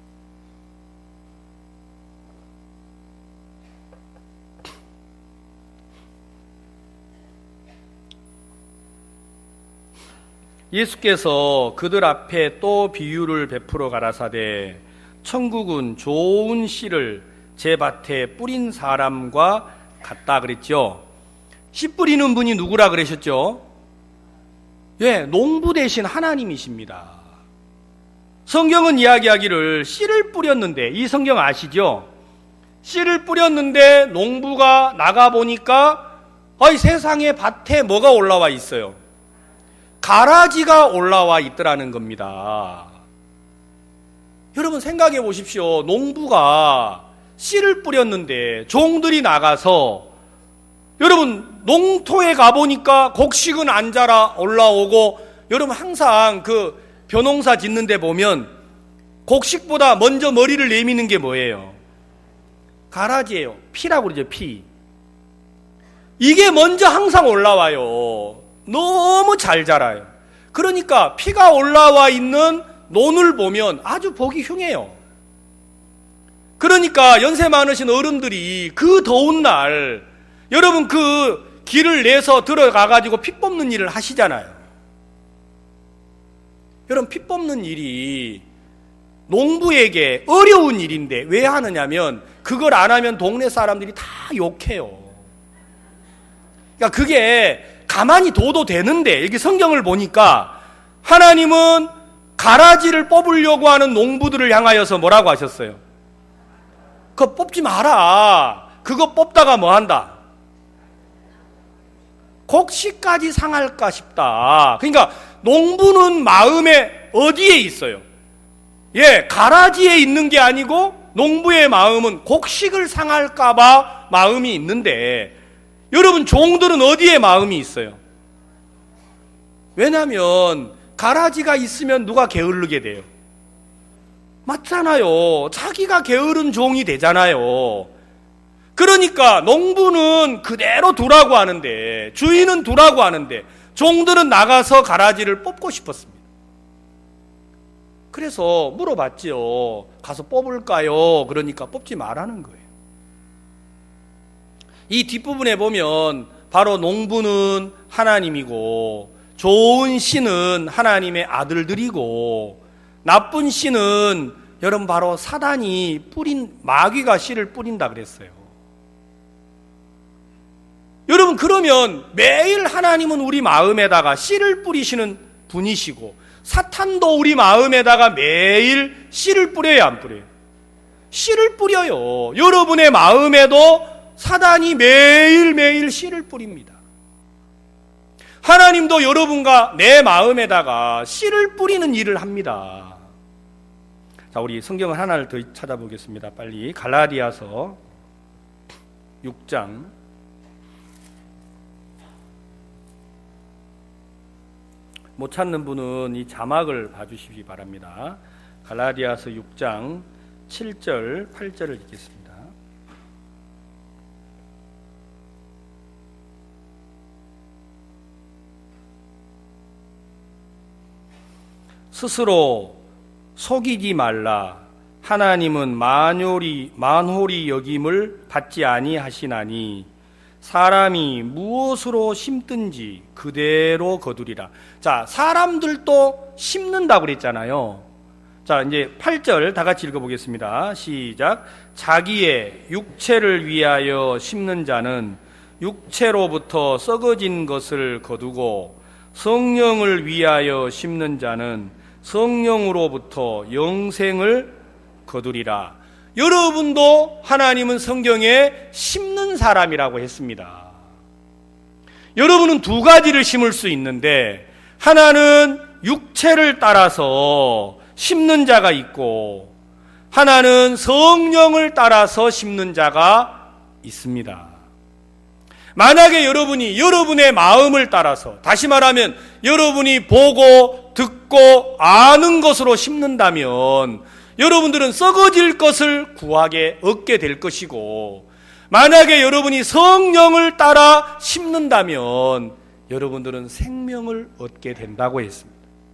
예수께서 그들 앞에 또 비유를 베풀어 가라사대, 천국은 좋은 씨를 제 밭에 뿌린 사람과 같다 그랬죠. 씨 뿌리는 분이 누구라 그러셨죠? 예, 농부 대신 하나님이십니다. 성경은 이야기하기를 씨를 뿌렸는데, 이 성경 아시죠? 씨를 뿌렸는데 농부가 나가보니까 어이, 세상에 밭에 뭐가 올라와 있어요? 가라지가 올라와 있더라는 겁니다. 여러분, 생각해 보십시오. 농부가 씨를 뿌렸는데 종들이 나가서 여러분 농토에 가보니까 곡식은 안 자라 올라오고, 여러분 항상 그 벼농사 짓는 데 보면 곡식보다 먼저 머리를 내미는 게 뭐예요? 가라지예요. 피라고 그러죠. 피. 이게 먼저 항상 올라와요. 너무 잘 자라요. 그러니까 피가 올라와 있는 논을 보면 아주 보기 흉해요. 그러니까 연세 많으신 어른들이 그 더운 날 여러분 그 길을 내서 들어가가지고 피 뽑는 일을 하시잖아요. 여러분 피 뽑는 일이 농부에게 어려운 일인데 왜 하느냐면 그걸 안 하면 동네 사람들이 다 욕해요. 그러니까 그게 가만히 둬도 되는데, 여기 성경을 보니까 하나님은 가라지를 뽑으려고 하는 농부들을 향하여서 뭐라고 하셨어요? 그거 뽑지 마라. 그거 뽑다가 뭐 한다? 곡식까지 상할까 싶다. 그러니까 농부는 마음에 어디에 있어요? 예, 가라지에 있는 게 아니고 농부의 마음은 곡식을 상할까봐 마음이 있는데, 여러분 종들은 어디에 마음이 있어요? 왜냐하면 가라지가 있으면 누가 게으르게 돼요? 맞잖아요. 자기가 게으른 종이 되잖아요. 그러니까 농부는 그대로 두라고 하는데, 주인은 두라고 하는데, 종들은 나가서 가라지를 뽑고 싶었습니다. 그래서 물어봤죠. 가서 뽑을까요? 그러니까 뽑지 말라는 거예요. 이 뒷부분에 보면 바로 농부는 하나님이고, 좋은 씨는 하나님의 아들들이고, 나쁜 씨는 여러분 바로 사단이 뿌린, 마귀가 씨를 뿌린다 그랬어요. 여러분 그러면 매일 하나님은 우리 마음에다가 씨를 뿌리시는 분이시고, 사탄도 우리 마음에다가 매일 씨를 뿌려요, 안 뿌려요? 씨를 뿌려요. 여러분의 마음에도 사단이 매일매일 씨를 뿌립니다. 하나님도 여러분과 내 마음에다가 씨를 뿌리는 일을 합니다. 자, 우리 성경을 하나를 더 찾아보겠습니다. 빨리 갈라디아서 육 장 못 찾는 분은 이 자막을 봐주시기 바랍니다. 갈라디아서 육 장 칠 절 팔 절을 읽겠습니다. 스스로 속이지 말라. 하나님은 만홀히, 만홀히 여김을 받지 아니하시나니 사람이 무엇으로 심든지 그대로 거두리라. 자, 사람들도 심는다고 그랬잖아요. 자, 이제 팔 절 다 같이 읽어보겠습니다. 시작. 자기의 육체를 위하여 심는 자는 육체로부터 썩어진 것을 거두고, 성령을 위하여 심는 자는 성령으로부터 영생을 거두리라. 여러분도 하나님은 성경에 심는 사람이라고 했습니다. 여러분은 두 가지를 심을 수 있는데, 하나는 육체를 따라서 심는 자가 있고, 하나는 성령을 따라서 심는 자가 있습니다. 만약에 여러분이 여러분의 마음을 따라서, 다시 말하면 여러분이 보고 듣고 아는 것으로 심는다면 여러분들은 썩어질 것을 구하게 얻게 될 것이고, 만약에 여러분이 성령을 따라 심는다면 여러분들은 생명을 얻게 된다고 했습니다.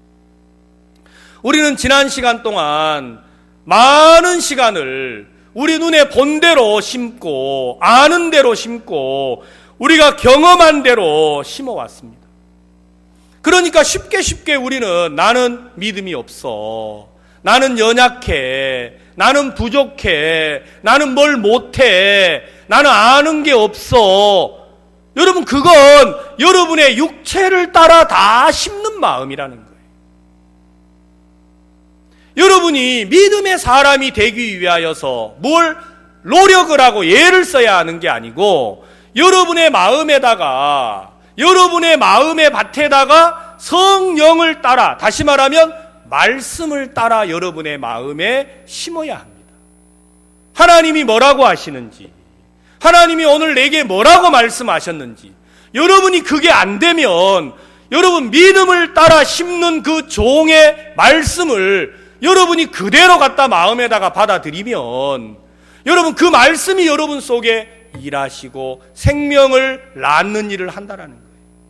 우리는 지난 시간 동안 많은 시간을 우리 눈에 본 대로 심고, 아는 대로 심고, 우리가 경험한 대로 심어왔습니다. 그러니까 쉽게 쉽게 우리는 나는 믿음이 없어, 나는 연약해, 나는 부족해, 나는 뭘 못해, 나는 아는 게 없어. 여러분, 그건 여러분의 육체를 따라 다 심는 마음이라는 거예요. 여러분이 믿음의 사람이 되기 위하여서 뭘 노력을 하고 애를 써야 하는 게 아니고, 여러분의 마음에다가, 여러분의 마음의 밭에다가 성령을 따라, 다시 말하면 말씀을 따라 여러분의 마음에 심어야 합니다. 하나님이 뭐라고 하시는지, 하나님이 오늘 내게 뭐라고 말씀하셨는지, 여러분이 그게 안 되면 여러분 믿음을 따라 심는 그 종의 말씀을 여러분이 그대로 갖다 마음에다가 받아들이면 여러분 그 말씀이 여러분 속에 일하시고 생명을 낳는 일을 한다라는 거예요.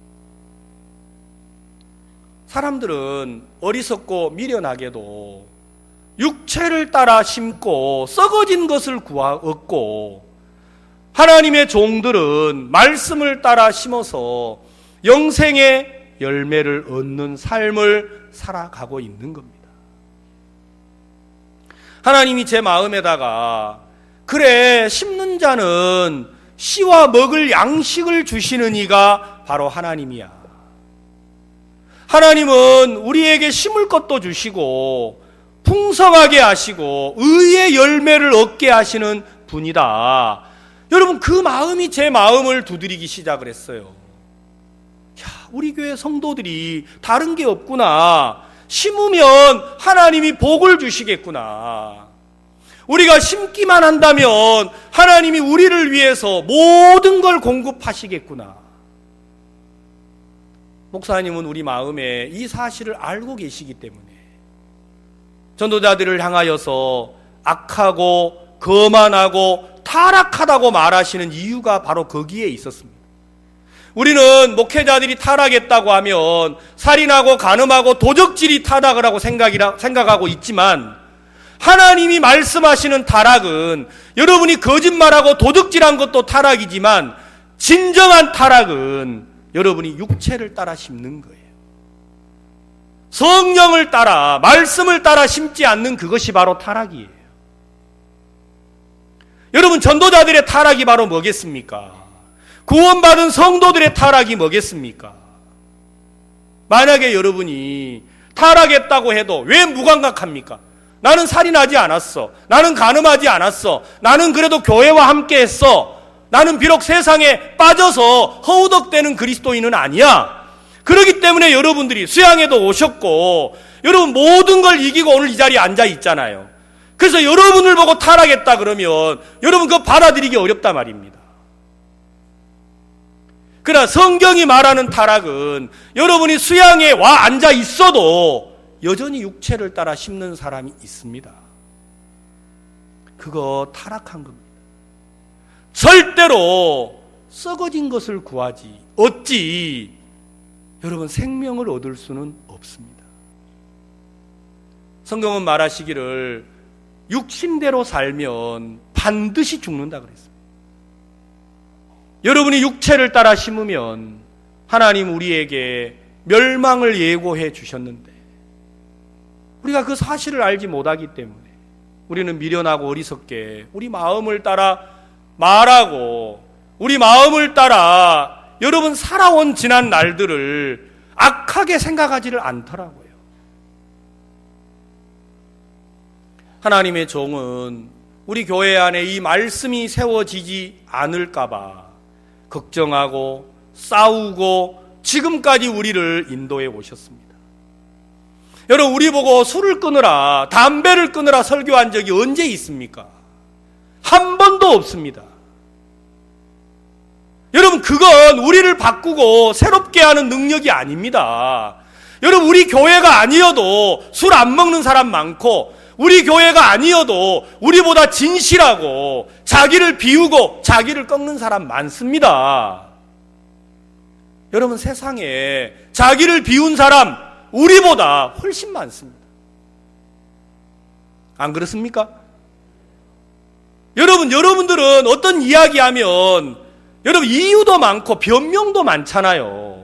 사람들은 어리석고 미련하게도 육체를 따라 심고 썩어진 것을 구하 얻고, 하나님의 종들은 말씀을 따라 심어서 영생의 열매를 얻는 삶을 살아가고 있는 겁니다. 하나님이 제 마음에다가 그래 심는 자는 씨와 먹을 양식을 주시는 이가 바로 하나님이야. 하나님은 우리에게 심을 것도 주시고 풍성하게 하시고 의의 열매를 얻게 하시는 분이다. 여러분 그 마음이 제 마음을 두드리기 시작을 했어요. 야, 우리 교회 성도들이 다른 게 없구나. 심으면 하나님이 복을 주시겠구나. 우리가 심기만 한다면 하나님이 우리를 위해서 모든 걸 공급하시겠구나. 목사님은 우리 마음에 이 사실을 알고 계시기 때문에 전도자들을 향하여서 악하고 거만하고 타락하다고 말하시는 이유가 바로 거기에 있었습니다. 우리는 목회자들이 타락했다고 하면 살인하고 간음하고 도적질이 타락을 하고 생각이라, 생각하고 있지만, 하나님이 말씀하시는 타락은 여러분이 거짓말하고 도적질한 것도 타락이지만 진정한 타락은 여러분이 육체를 따라 심는 거예요. 성령을 따라 말씀을 따라 심지 않는 그것이 바로 타락이에요. 여러분 전도자들의 타락이 바로 뭐겠습니까? 구원받은 성도들의 타락이 뭐겠습니까? 만약에 여러분이 타락했다고 해도 왜 무감각합니까? 나는 살인하지 않았어. 나는 간음하지 않았어. 나는 그래도 교회와 함께 했어. 나는 비록 세상에 빠져서 허우덕대는 그리스도인은 아니야. 그렇기 때문에 여러분들이 수양에도 오셨고 여러분 모든 걸 이기고 오늘 이 자리에 앉아 있잖아요. 그래서 여러분을 보고 타락했다 그러면 여러분 그거 받아들이기 어렵단 말입니다. 그러나 성경이 말하는 타락은 여러분이 수양에 와 앉아 있어도 여전히 육체를 따라 심는 사람이 있습니다. 그거 타락한 겁니다. 절대로 썩어진 것을 구하지 어찌 여러분 생명을 얻을 수는 없습니다. 성경은 말하시기를 육신대로 살면 반드시 죽는다 그랬습니다. 여러분이 육체를 따라 심으면 하나님 우리에게 멸망을 예고해 주셨는데 우리가 그 사실을 알지 못하기 때문에 우리는 미련하고 어리석게 우리 마음을 따라 말하고 우리 마음을 따라 여러분 살아온 지난 날들을 악하게 생각하지를 않더라고요. 하나님의 종은 우리 교회 안에 이 말씀이 세워지지 않을까봐 걱정하고 싸우고 지금까지 우리를 인도해 오셨습니다. 여러분 우리 보고 술을 끊으라 담배를 끊으라 설교한 적이 언제 있습니까? 한 번도 없습니다. 여러분 그건 우리를 바꾸고 새롭게 하는 능력이 아닙니다. 여러분 우리 교회가 아니어도 술 안 먹는 사람 많고 우리 교회가 아니어도 우리보다 진실하고 자기를 비우고 자기를 꺾는 사람 많습니다. 여러분 세상에 자기를 비운 사람 우리보다 훨씬 많습니다. 안 그렇습니까? 여러분 여러분들은 어떤 이야기하면 여러분 이유도 많고 변명도 많잖아요.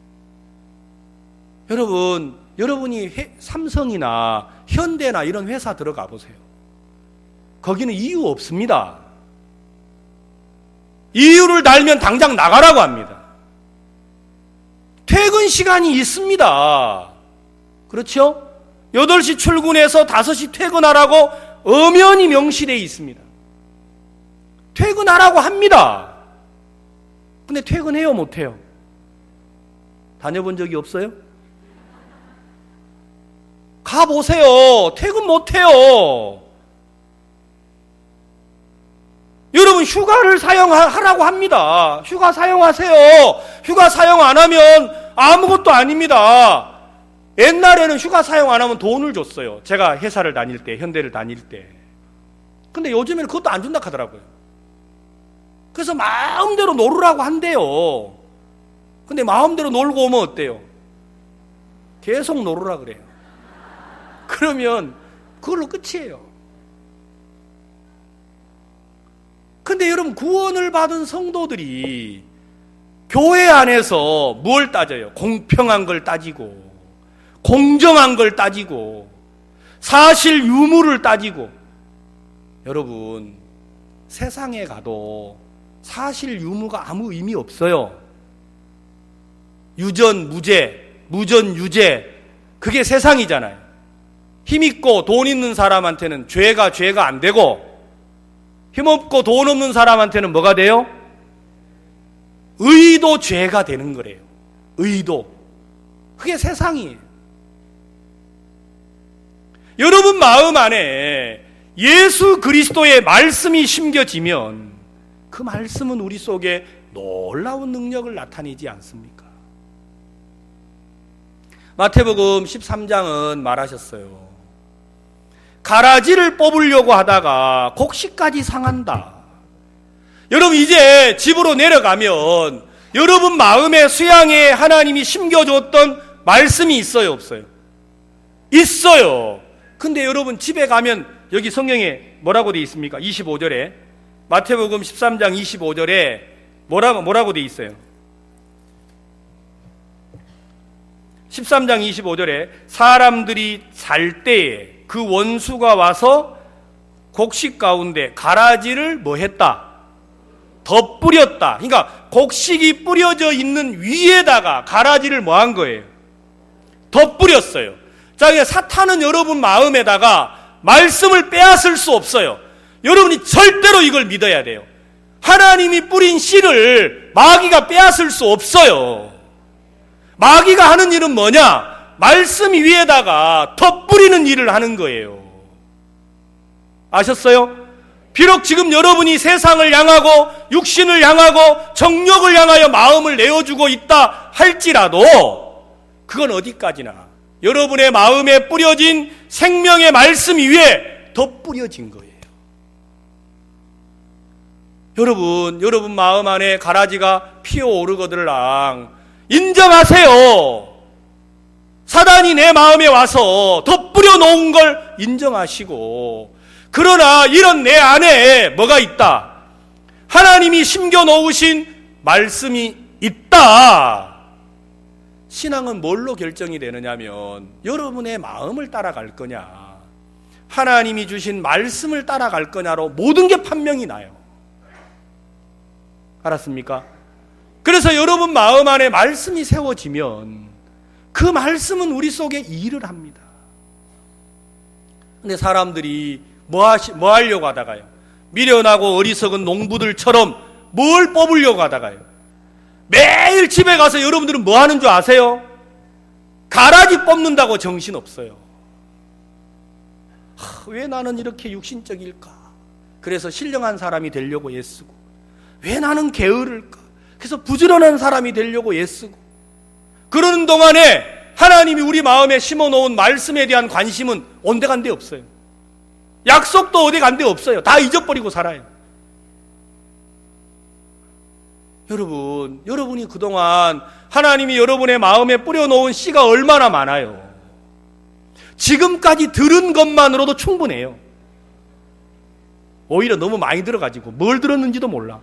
여러분 여러분이 회, 삼성이나 현대나 이런 회사 들어가 보세요. 거기는 이유 없습니다. 이유를 달면 당장 나가라고 합니다. 퇴근 시간이 있습니다. 그렇죠? 여덟 시 출근해서 다섯 시 퇴근하라고 엄연히 명시되어 있습니다. 퇴근하라고 합니다. 근데 퇴근해요, 못해요? 다녀본 적이 없어요? 가보세요. 퇴근 못해요. 여러분 휴가를 사용하라고 합니다. 휴가 사용하세요. 휴가 사용 안 하면 아무것도 아닙니다. 옛날에는 휴가 사용 안 하면 돈을 줬어요. 제가 회사를 다닐 때, 현대를 다닐 때. 근데 요즘에는 그것도 안 준다 하더라고요. 그래서 마음대로 놀으라고 한대요. 근데 마음대로 놀고 오면 어때요? 계속 놀으라 그래요. 그러면 그걸로 끝이에요. 근데 여러분, 구원을 받은 성도들이 교회 안에서 뭘 따져요? 공평한 걸 따지고, 공정한 걸 따지고, 사실 유무를 따지고. 여러분, 세상에 가도 사실 유무가 아무 의미 없어요. 유전 무죄, 무전 유죄, 그게 세상이잖아요. 힘있고 돈 있는 사람한테는 죄가 죄가 안 되고, 힘없고 돈 없는 사람한테는 뭐가 돼요? 의도 죄가 되는 거래요. 의도. 그게 세상이에요. 여러분 마음 안에 예수 그리스도의 말씀이 심겨지면 그 말씀은 우리 속에 놀라운 능력을 나타내지 않습니까? 마태복음 십삼 장은 말하셨어요. 가라지를 뽑으려고 하다가 곡식까지 상한다. 여러분 이제 집으로 내려가면 여러분 마음의 수양에 하나님이 심겨줬던 말씀이 있어요, 없어요? 있어요. 근데 여러분 집에 가면 여기 성경에 뭐라고 되어 있습니까? 이십오 절에 마태복음 십삼 장 이십오 절에 뭐라고, 뭐라고 되어 있어요? 십삼 장 이십오 절에 사람들이 잘 때에 그 원수가 와서 곡식 가운데 가라지를 뭐 했다? 덧뿌렸다. 그러니까 곡식이 뿌려져 있는 위에다가 가라지를 뭐 한 거예요? 덧뿌렸어요. 자, 그러니까 사탄은 여러분 마음에다가 말씀을 빼앗을 수 없어요. 여러분이 절대로 이걸 믿어야 돼요. 하나님이 뿌린 씨를 마귀가 빼앗을 수 없어요. 마귀가 하는 일은 뭐냐? 말씀 위에다가 덧뿌리는 일을 하는 거예요. 아셨어요? 비록 지금 여러분이 세상을 향하고 육신을 향하고 정욕을 향하여 마음을 내어주고 있다 할지라도 그건 어디까지나 여러분의 마음에 뿌려진 생명의 말씀 위에 덧뿌려진 거예요. 여러분, 여러분 마음 안에 가라지가 피어오르거들랑 인정하세요. 사단이 내 마음에 와서 덧뿌려 놓은 걸 인정하시고, 그러나 이런 내 안에 뭐가 있다? 하나님이 심겨 놓으신 말씀이 있다. 신앙은 뭘로 결정이 되느냐면 여러분의 마음을 따라갈 거냐, 하나님이 주신 말씀을 따라갈 거냐로 모든 게 판명이 나요. 알았습니까? 그래서 여러분 마음 안에 말씀이 세워지면 그 말씀은 우리 속에 일을 합니다. 근데 사람들이 뭐, 하시, 뭐 하려고 하다가요? 미련하고 어리석은 농부들처럼 뭘 뽑으려고 하다가요? 매일 집에 가서 여러분들은 뭐 하는 줄 아세요? 가라지 뽑는다고 정신없어요. 하, 왜 나는 이렇게 육신적일까? 그래서 신령한 사람이 되려고 애쓰고, 왜 나는 게으를까? 그래서 부지런한 사람이 되려고 애쓰고, 그러는 동안에 하나님이 우리 마음에 심어놓은 말씀에 대한 관심은 온데간데 없어요. 약속도 어디 간데 없어요. 다 잊어버리고 살아요. 여러분, 여러분이 그동안 하나님이 여러분의 마음에 뿌려놓은 씨가 얼마나 많아요. 지금까지 들은 것만으로도 충분해요. 오히려 너무 많이 들어가지고 뭘 들었는지도 몰라.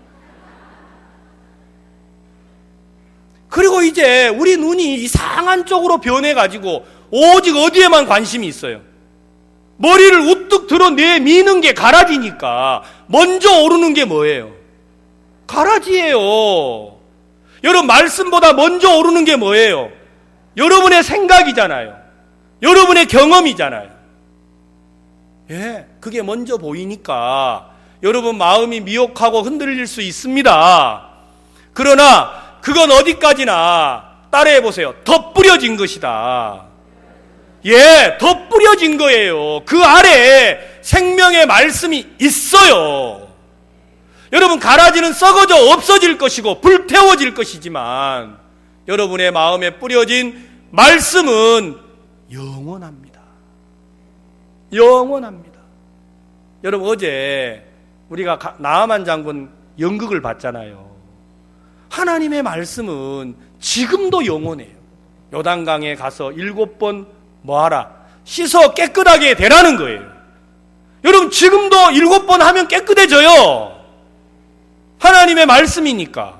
그리고 이제 우리 눈이 이상한 쪽으로 변해가지고 오직 어디에만 관심이 있어요? 머리를 우뚝 들어 내미는 게 가라지니까 먼저 오르는 게 뭐예요? 가라지예요. 여러분 말씀보다 먼저 오르는 게 뭐예요? 여러분의 생각이잖아요. 여러분의 경험이잖아요. 예, 그게 먼저 보이니까 여러분 마음이 미혹하고 흔들릴 수 있습니다. 그러나 그건 어디까지나 따라해 보세요. 덧뿌려진 것이다. 예, 덧뿌려진 거예요. 그 아래에 생명의 말씀이 있어요. 여러분, 가라지는 썩어져 없어질 것이고 불태워질 것이지만 여러분의 마음에 뿌려진 말씀은 영원합니다. 영원합니다. 여러분, 어제 우리가 나아만 장군 연극을 봤잖아요. 하나님의 말씀은 지금도 영원해요. 요단강에 가서 일곱 번 뭐하라? 씻어 깨끗하게 되라는 거예요. 여러분, 지금도 일곱 번 하면 깨끗해져요. 하나님의 말씀이니까.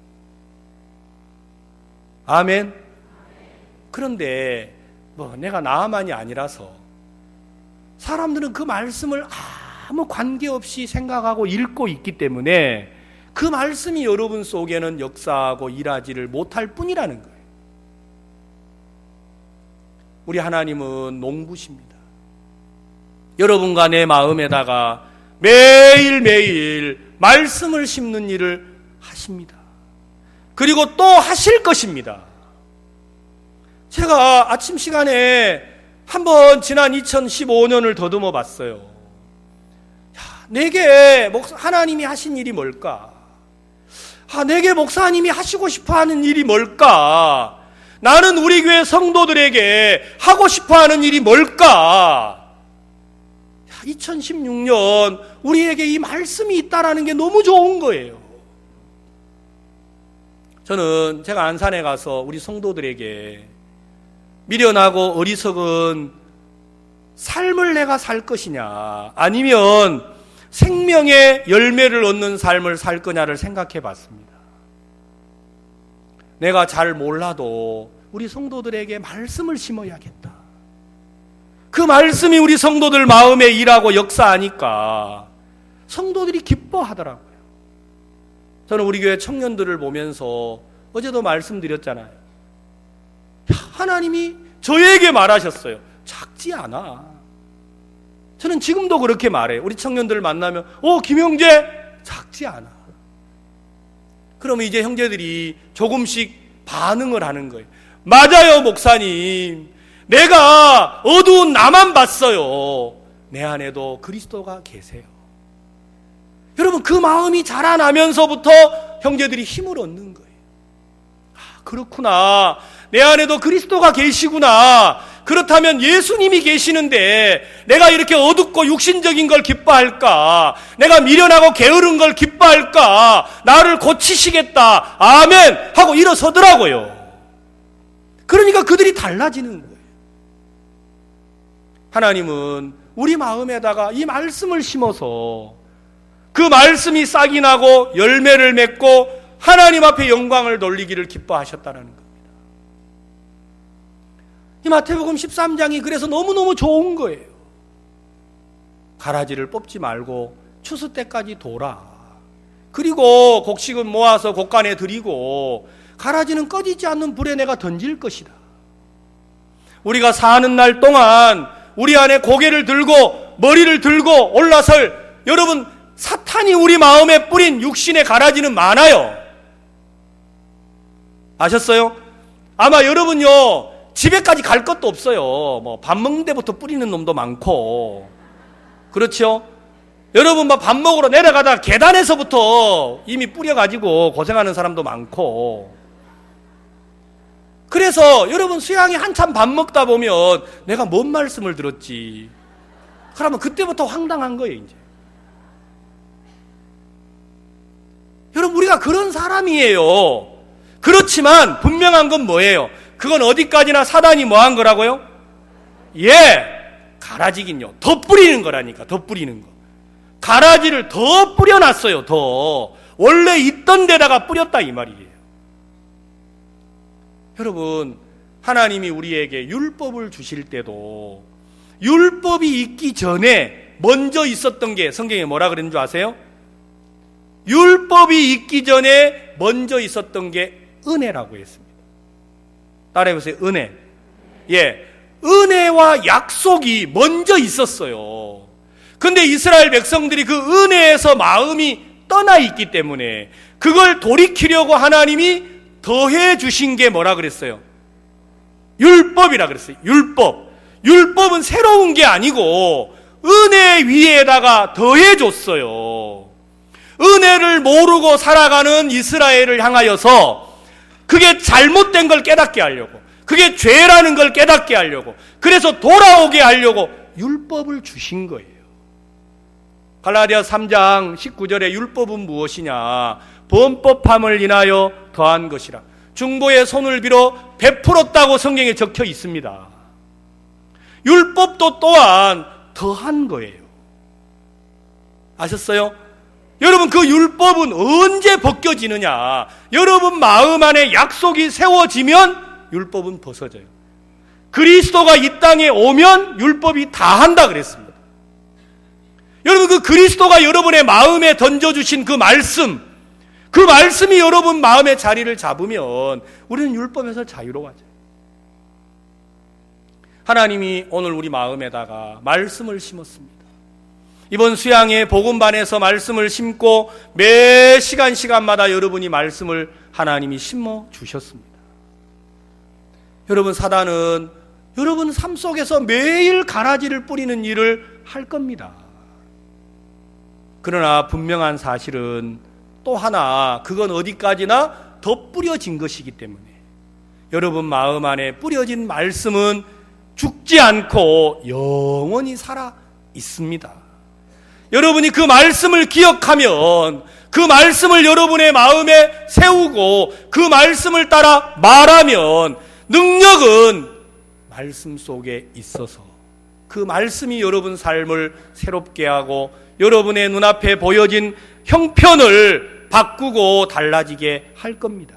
아멘. 그런데 뭐 내가 나아만이 아니라서 사람들은 그 말씀을 아무 관계없이 생각하고 읽고 있기 때문에 그 말씀이 여러분 속에는 역사하고 일하지를 못할 뿐이라는 거예요. 우리 하나님은 농부십니다. 여러분과 내 마음에다가 매일매일 말씀을 심는 일을 하십니다. 그리고 또 하실 것입니다. 제가 아침 시간에 한번 지난 이천십오 년을 더듬어 봤어요. 야, 내게 하나님이 하신 일이 뭘까? 아, 내게 목사님이 하시고 싶어 하는 일이 뭘까? 나는 우리 교회 성도들에게 하고 싶어 하는 일이 뭘까? 이천십육 년 우리에게 이 말씀이 있다라는 게 너무 좋은 거예요. 저는 제가 안산에 가서 우리 성도들에게 미련하고 어리석은 삶을 내가 살 것이냐, 아니면 생명의 열매를 얻는 삶을 살 거냐를 생각해 봤습니다. 내가 잘 몰라도 우리 성도들에게 말씀을 심어야겠다. 그 말씀이 우리 성도들 마음에 일하고 역사하니까 성도들이 기뻐하더라고요. 저는 우리 교회 청년들을 보면서 어제도 말씀드렸잖아요. 야, 하나님이 저에게 말하셨어요. 작지 않아. 저는 지금도 그렇게 말해요. 우리 청년들을 만나면 어, 김형제 작지 않아. 그러면 이제 형제들이 조금씩 반응을 하는 거예요. 맞아요, 목사님. 내가 어두운 나만 봤어요. 내 안에도 그리스도가 계세요. 여러분, 그 마음이 자라나면서부터 형제들이 힘을 얻는 거예요. 아, 그렇구나. 내 안에도 그리스도가 계시구나. 그렇다면 예수님이 계시는데 내가 이렇게 어둡고 육신적인 걸 기뻐할까? 내가 미련하고 게으른 걸 기뻐할까? 나를 고치시겠다. 아멘! 하고 일어서더라고요. 그러니까 그들이 달라지는 거예요. 하나님은 우리 마음에다가 이 말씀을 심어서 그 말씀이 싹이 나고 열매를 맺고 하나님 앞에 영광을 돌리기를 기뻐하셨다는 겁니다. 이 마태복음 십삼 장이 그래서 너무너무 좋은 거예요. 가라지를 뽑지 말고 추수 때까지 돌아. 그리고 곡식은 모아서 곡간에 들이고 가라지는 꺼지지 않는 불에 내가 던질 것이다. 우리가 사는 날 동안 우리 안에 고개를 들고 머리를 들고 올라설, 여러분, 사탄이 우리 마음에 뿌린 육신의 가라지는 많아요. 아셨어요? 아마 여러분요, 집에까지 갈 것도 없어요. 뭐 밥 먹는 데부터 뿌리는 놈도 많고, 그렇죠? 여러분, 막 밥 먹으러 내려가다 계단에서부터 이미 뿌려가지고 고생하는 사람도 많고. 그래서 여러분, 수양이 한참 밥 먹다 보면 내가 뭔 말씀을 들었지? 그러면 그때부터 황당한 거예요, 이제. 여러분, 우리가 그런 사람이에요. 그렇지만 분명한 건 뭐예요? 그건 어디까지나 사단이 뭐한 거라고요? 예, 가라지긴요. 더 뿌리는 거라니까, 더 뿌리는 거. 가라지를 더 뿌려놨어요, 더. 원래 있던 데다가 뿌렸다, 이 말이에요. 여러분, 하나님이 우리에게 율법을 주실 때도 율법이 있기 전에 먼저 있었던 게 성경에 뭐라 그랬는 줄 아세요? 율법이 있기 전에 먼저 있었던 게 은혜라고 했습니다. 따라해보세요. 은혜. 예, 은혜와 약속이 먼저 있었어요. 근데 이스라엘 백성들이 그 은혜에서 마음이 떠나 있기 때문에 그걸 돌이키려고 하나님이 더해 주신 게 뭐라 그랬어요? 율법이라 그랬어요. 율법. 율법은 새로운 게 아니고 은혜 위에다가 더해 줬어요. 은혜를 모르고 살아가는 이스라엘을 향하여서 그게 잘못된 걸 깨닫게 하려고, 그게 죄라는 걸 깨닫게 하려고, 그래서 돌아오게 하려고 율법을 주신 거예요. 갈라디아 삼 장 십구 절에 율법은 무엇이냐? 범법함을 인하여 더한 것이라. 중보의 손을 빌어 베풀었다고 성경에 적혀 있습니다. 율법도 또한 더한 거예요. 아셨어요? 여러분, 그 율법은 언제 벗겨지느냐? 여러분 마음 안에 약속이 세워지면 율법은 벗어져요. 그리스도가 이 땅에 오면 율법이 다 한다 그랬습니다. 여러분, 그 그리스도가 여러분의 마음에 던져주신 그 말씀, 그 말씀이 여러분 마음의 자리를 잡으면 우리는 율법에서 자유로워져요. 하나님이 오늘 우리 마음에다가 말씀을 심었습니다. 이번 수양의 복음반에서 말씀을 심고 매 시간 시간마다 여러분이 말씀을 하나님이 심어 주셨습니다. 여러분, 사단은 여러분 삶 속에서 매일 가라지를 뿌리는 일을 할 겁니다. 그러나 분명한 사실은 또 하나, 그건 어디까지나 더 뿌려진 것이기 때문에 여러분 마음 안에 뿌려진 말씀은 죽지 않고 영원히 살아 있습니다. 여러분이 그 말씀을 기억하면, 그 말씀을 여러분의 마음에 세우고 그 말씀을 따라 말하면 능력은 말씀 속에 있어서 그 말씀이 여러분 삶을 새롭게 하고 여러분의 눈앞에 보여진 형편을 바꾸고 달라지게 할 겁니다.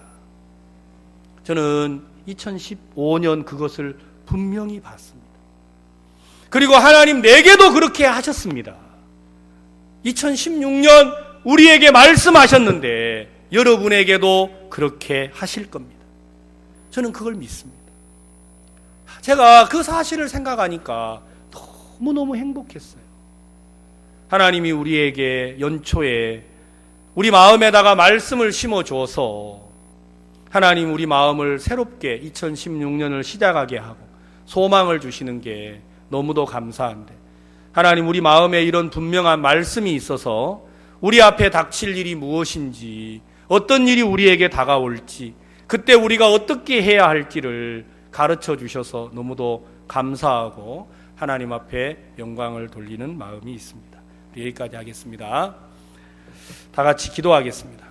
저는 이천십오 년 그것을 분명히 봤습니다. 그리고 하나님 내게도 그렇게 하셨습니다. 이천십육 년 우리에게 말씀하셨는데 여러분에게도 그렇게 하실 겁니다. 저는 그걸 믿습니다. 제가 그 사실을 생각하니까 너무너무 행복했어요. 하나님이 우리에게 연초에 우리 마음에다가 말씀을 심어줘서 하나님 우리 마음을 새롭게 이천십육 년을 시작하게 하고 소망을 주시는 게 너무도 감사한데, 하나님 우리 마음에 이런 분명한 말씀이 있어서 우리 앞에 닥칠 일이 무엇인지, 어떤 일이 우리에게 다가올지, 그때 우리가 어떻게 해야 할지를 가르쳐 주셔서 너무도 감사하고 하나님 앞에 영광을 돌리는 마음이 있습니다. 여기까지 하겠습니다. 다 같이 기도하겠습니다.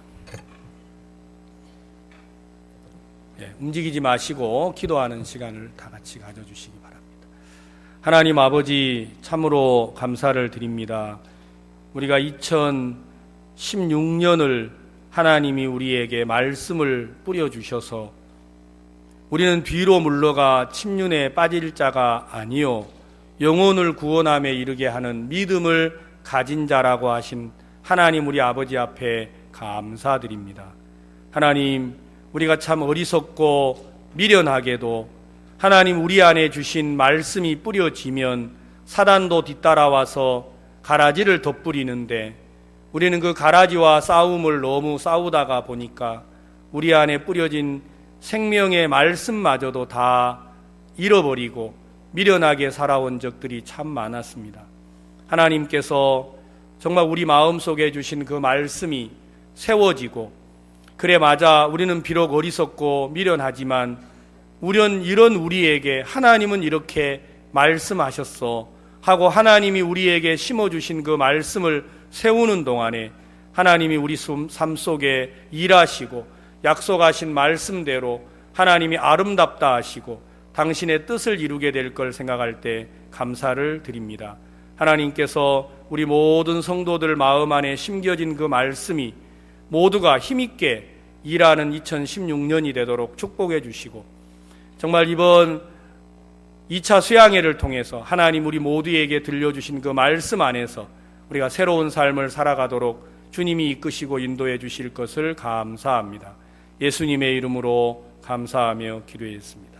네, 움직이지 마시고 기도하는 시간을 다 같이 가져주시기 바랍니다. 하나님 아버지, 참으로 감사를 드립니다. 우리가 이천십육 년을 하나님이 우리에게 말씀을 뿌려주셔서 우리는 뒤로 물러가 침륜에 빠질 자가 아니요 영혼을 구원함에 이르게 하는 믿음을 가진 자라고 하신 하나님 우리 아버지 앞에 감사드립니다. 하나님, 우리가 참 어리석고 미련하게도 하나님 우리 안에 주신 말씀이 뿌려지면 사단도 뒤따라와서 가라지를 덧뿌리는데, 우리는 그 가라지와 싸움을 너무 싸우다가 보니까 우리 안에 뿌려진 생명의 말씀마저도 다 잃어버리고 미련하게 살아온 적들이 참 많았습니다. 하나님께서 정말 우리 마음속에 주신 그 말씀이 세워지고, 그래 맞아, 우리는 비록 어리석고 미련하지만 우리는 이런 우리에게 하나님은 이렇게 말씀하셨어 하고 하나님이 우리에게 심어주신 그 말씀을 세우는 동안에 하나님이 우리 삶 속에 일하시고 약속하신 말씀대로 하나님이 아름답다 하시고 당신의 뜻을 이루게 될 걸 생각할 때 감사를 드립니다. 하나님께서 우리 모든 성도들 마음 안에 심겨진 그 말씀이 모두가 힘있게 일하는 이천십육 년이 되도록 축복해 주시고, 정말 이번 이 차 수양회를 통해서 하나님 우리 모두에게 들려주신 그 말씀 안에서 우리가 새로운 삶을 살아가도록 주님이 이끄시고 인도해 주실 것을 감사합니다. 예수님의 이름으로 감사하며 기도했습니다.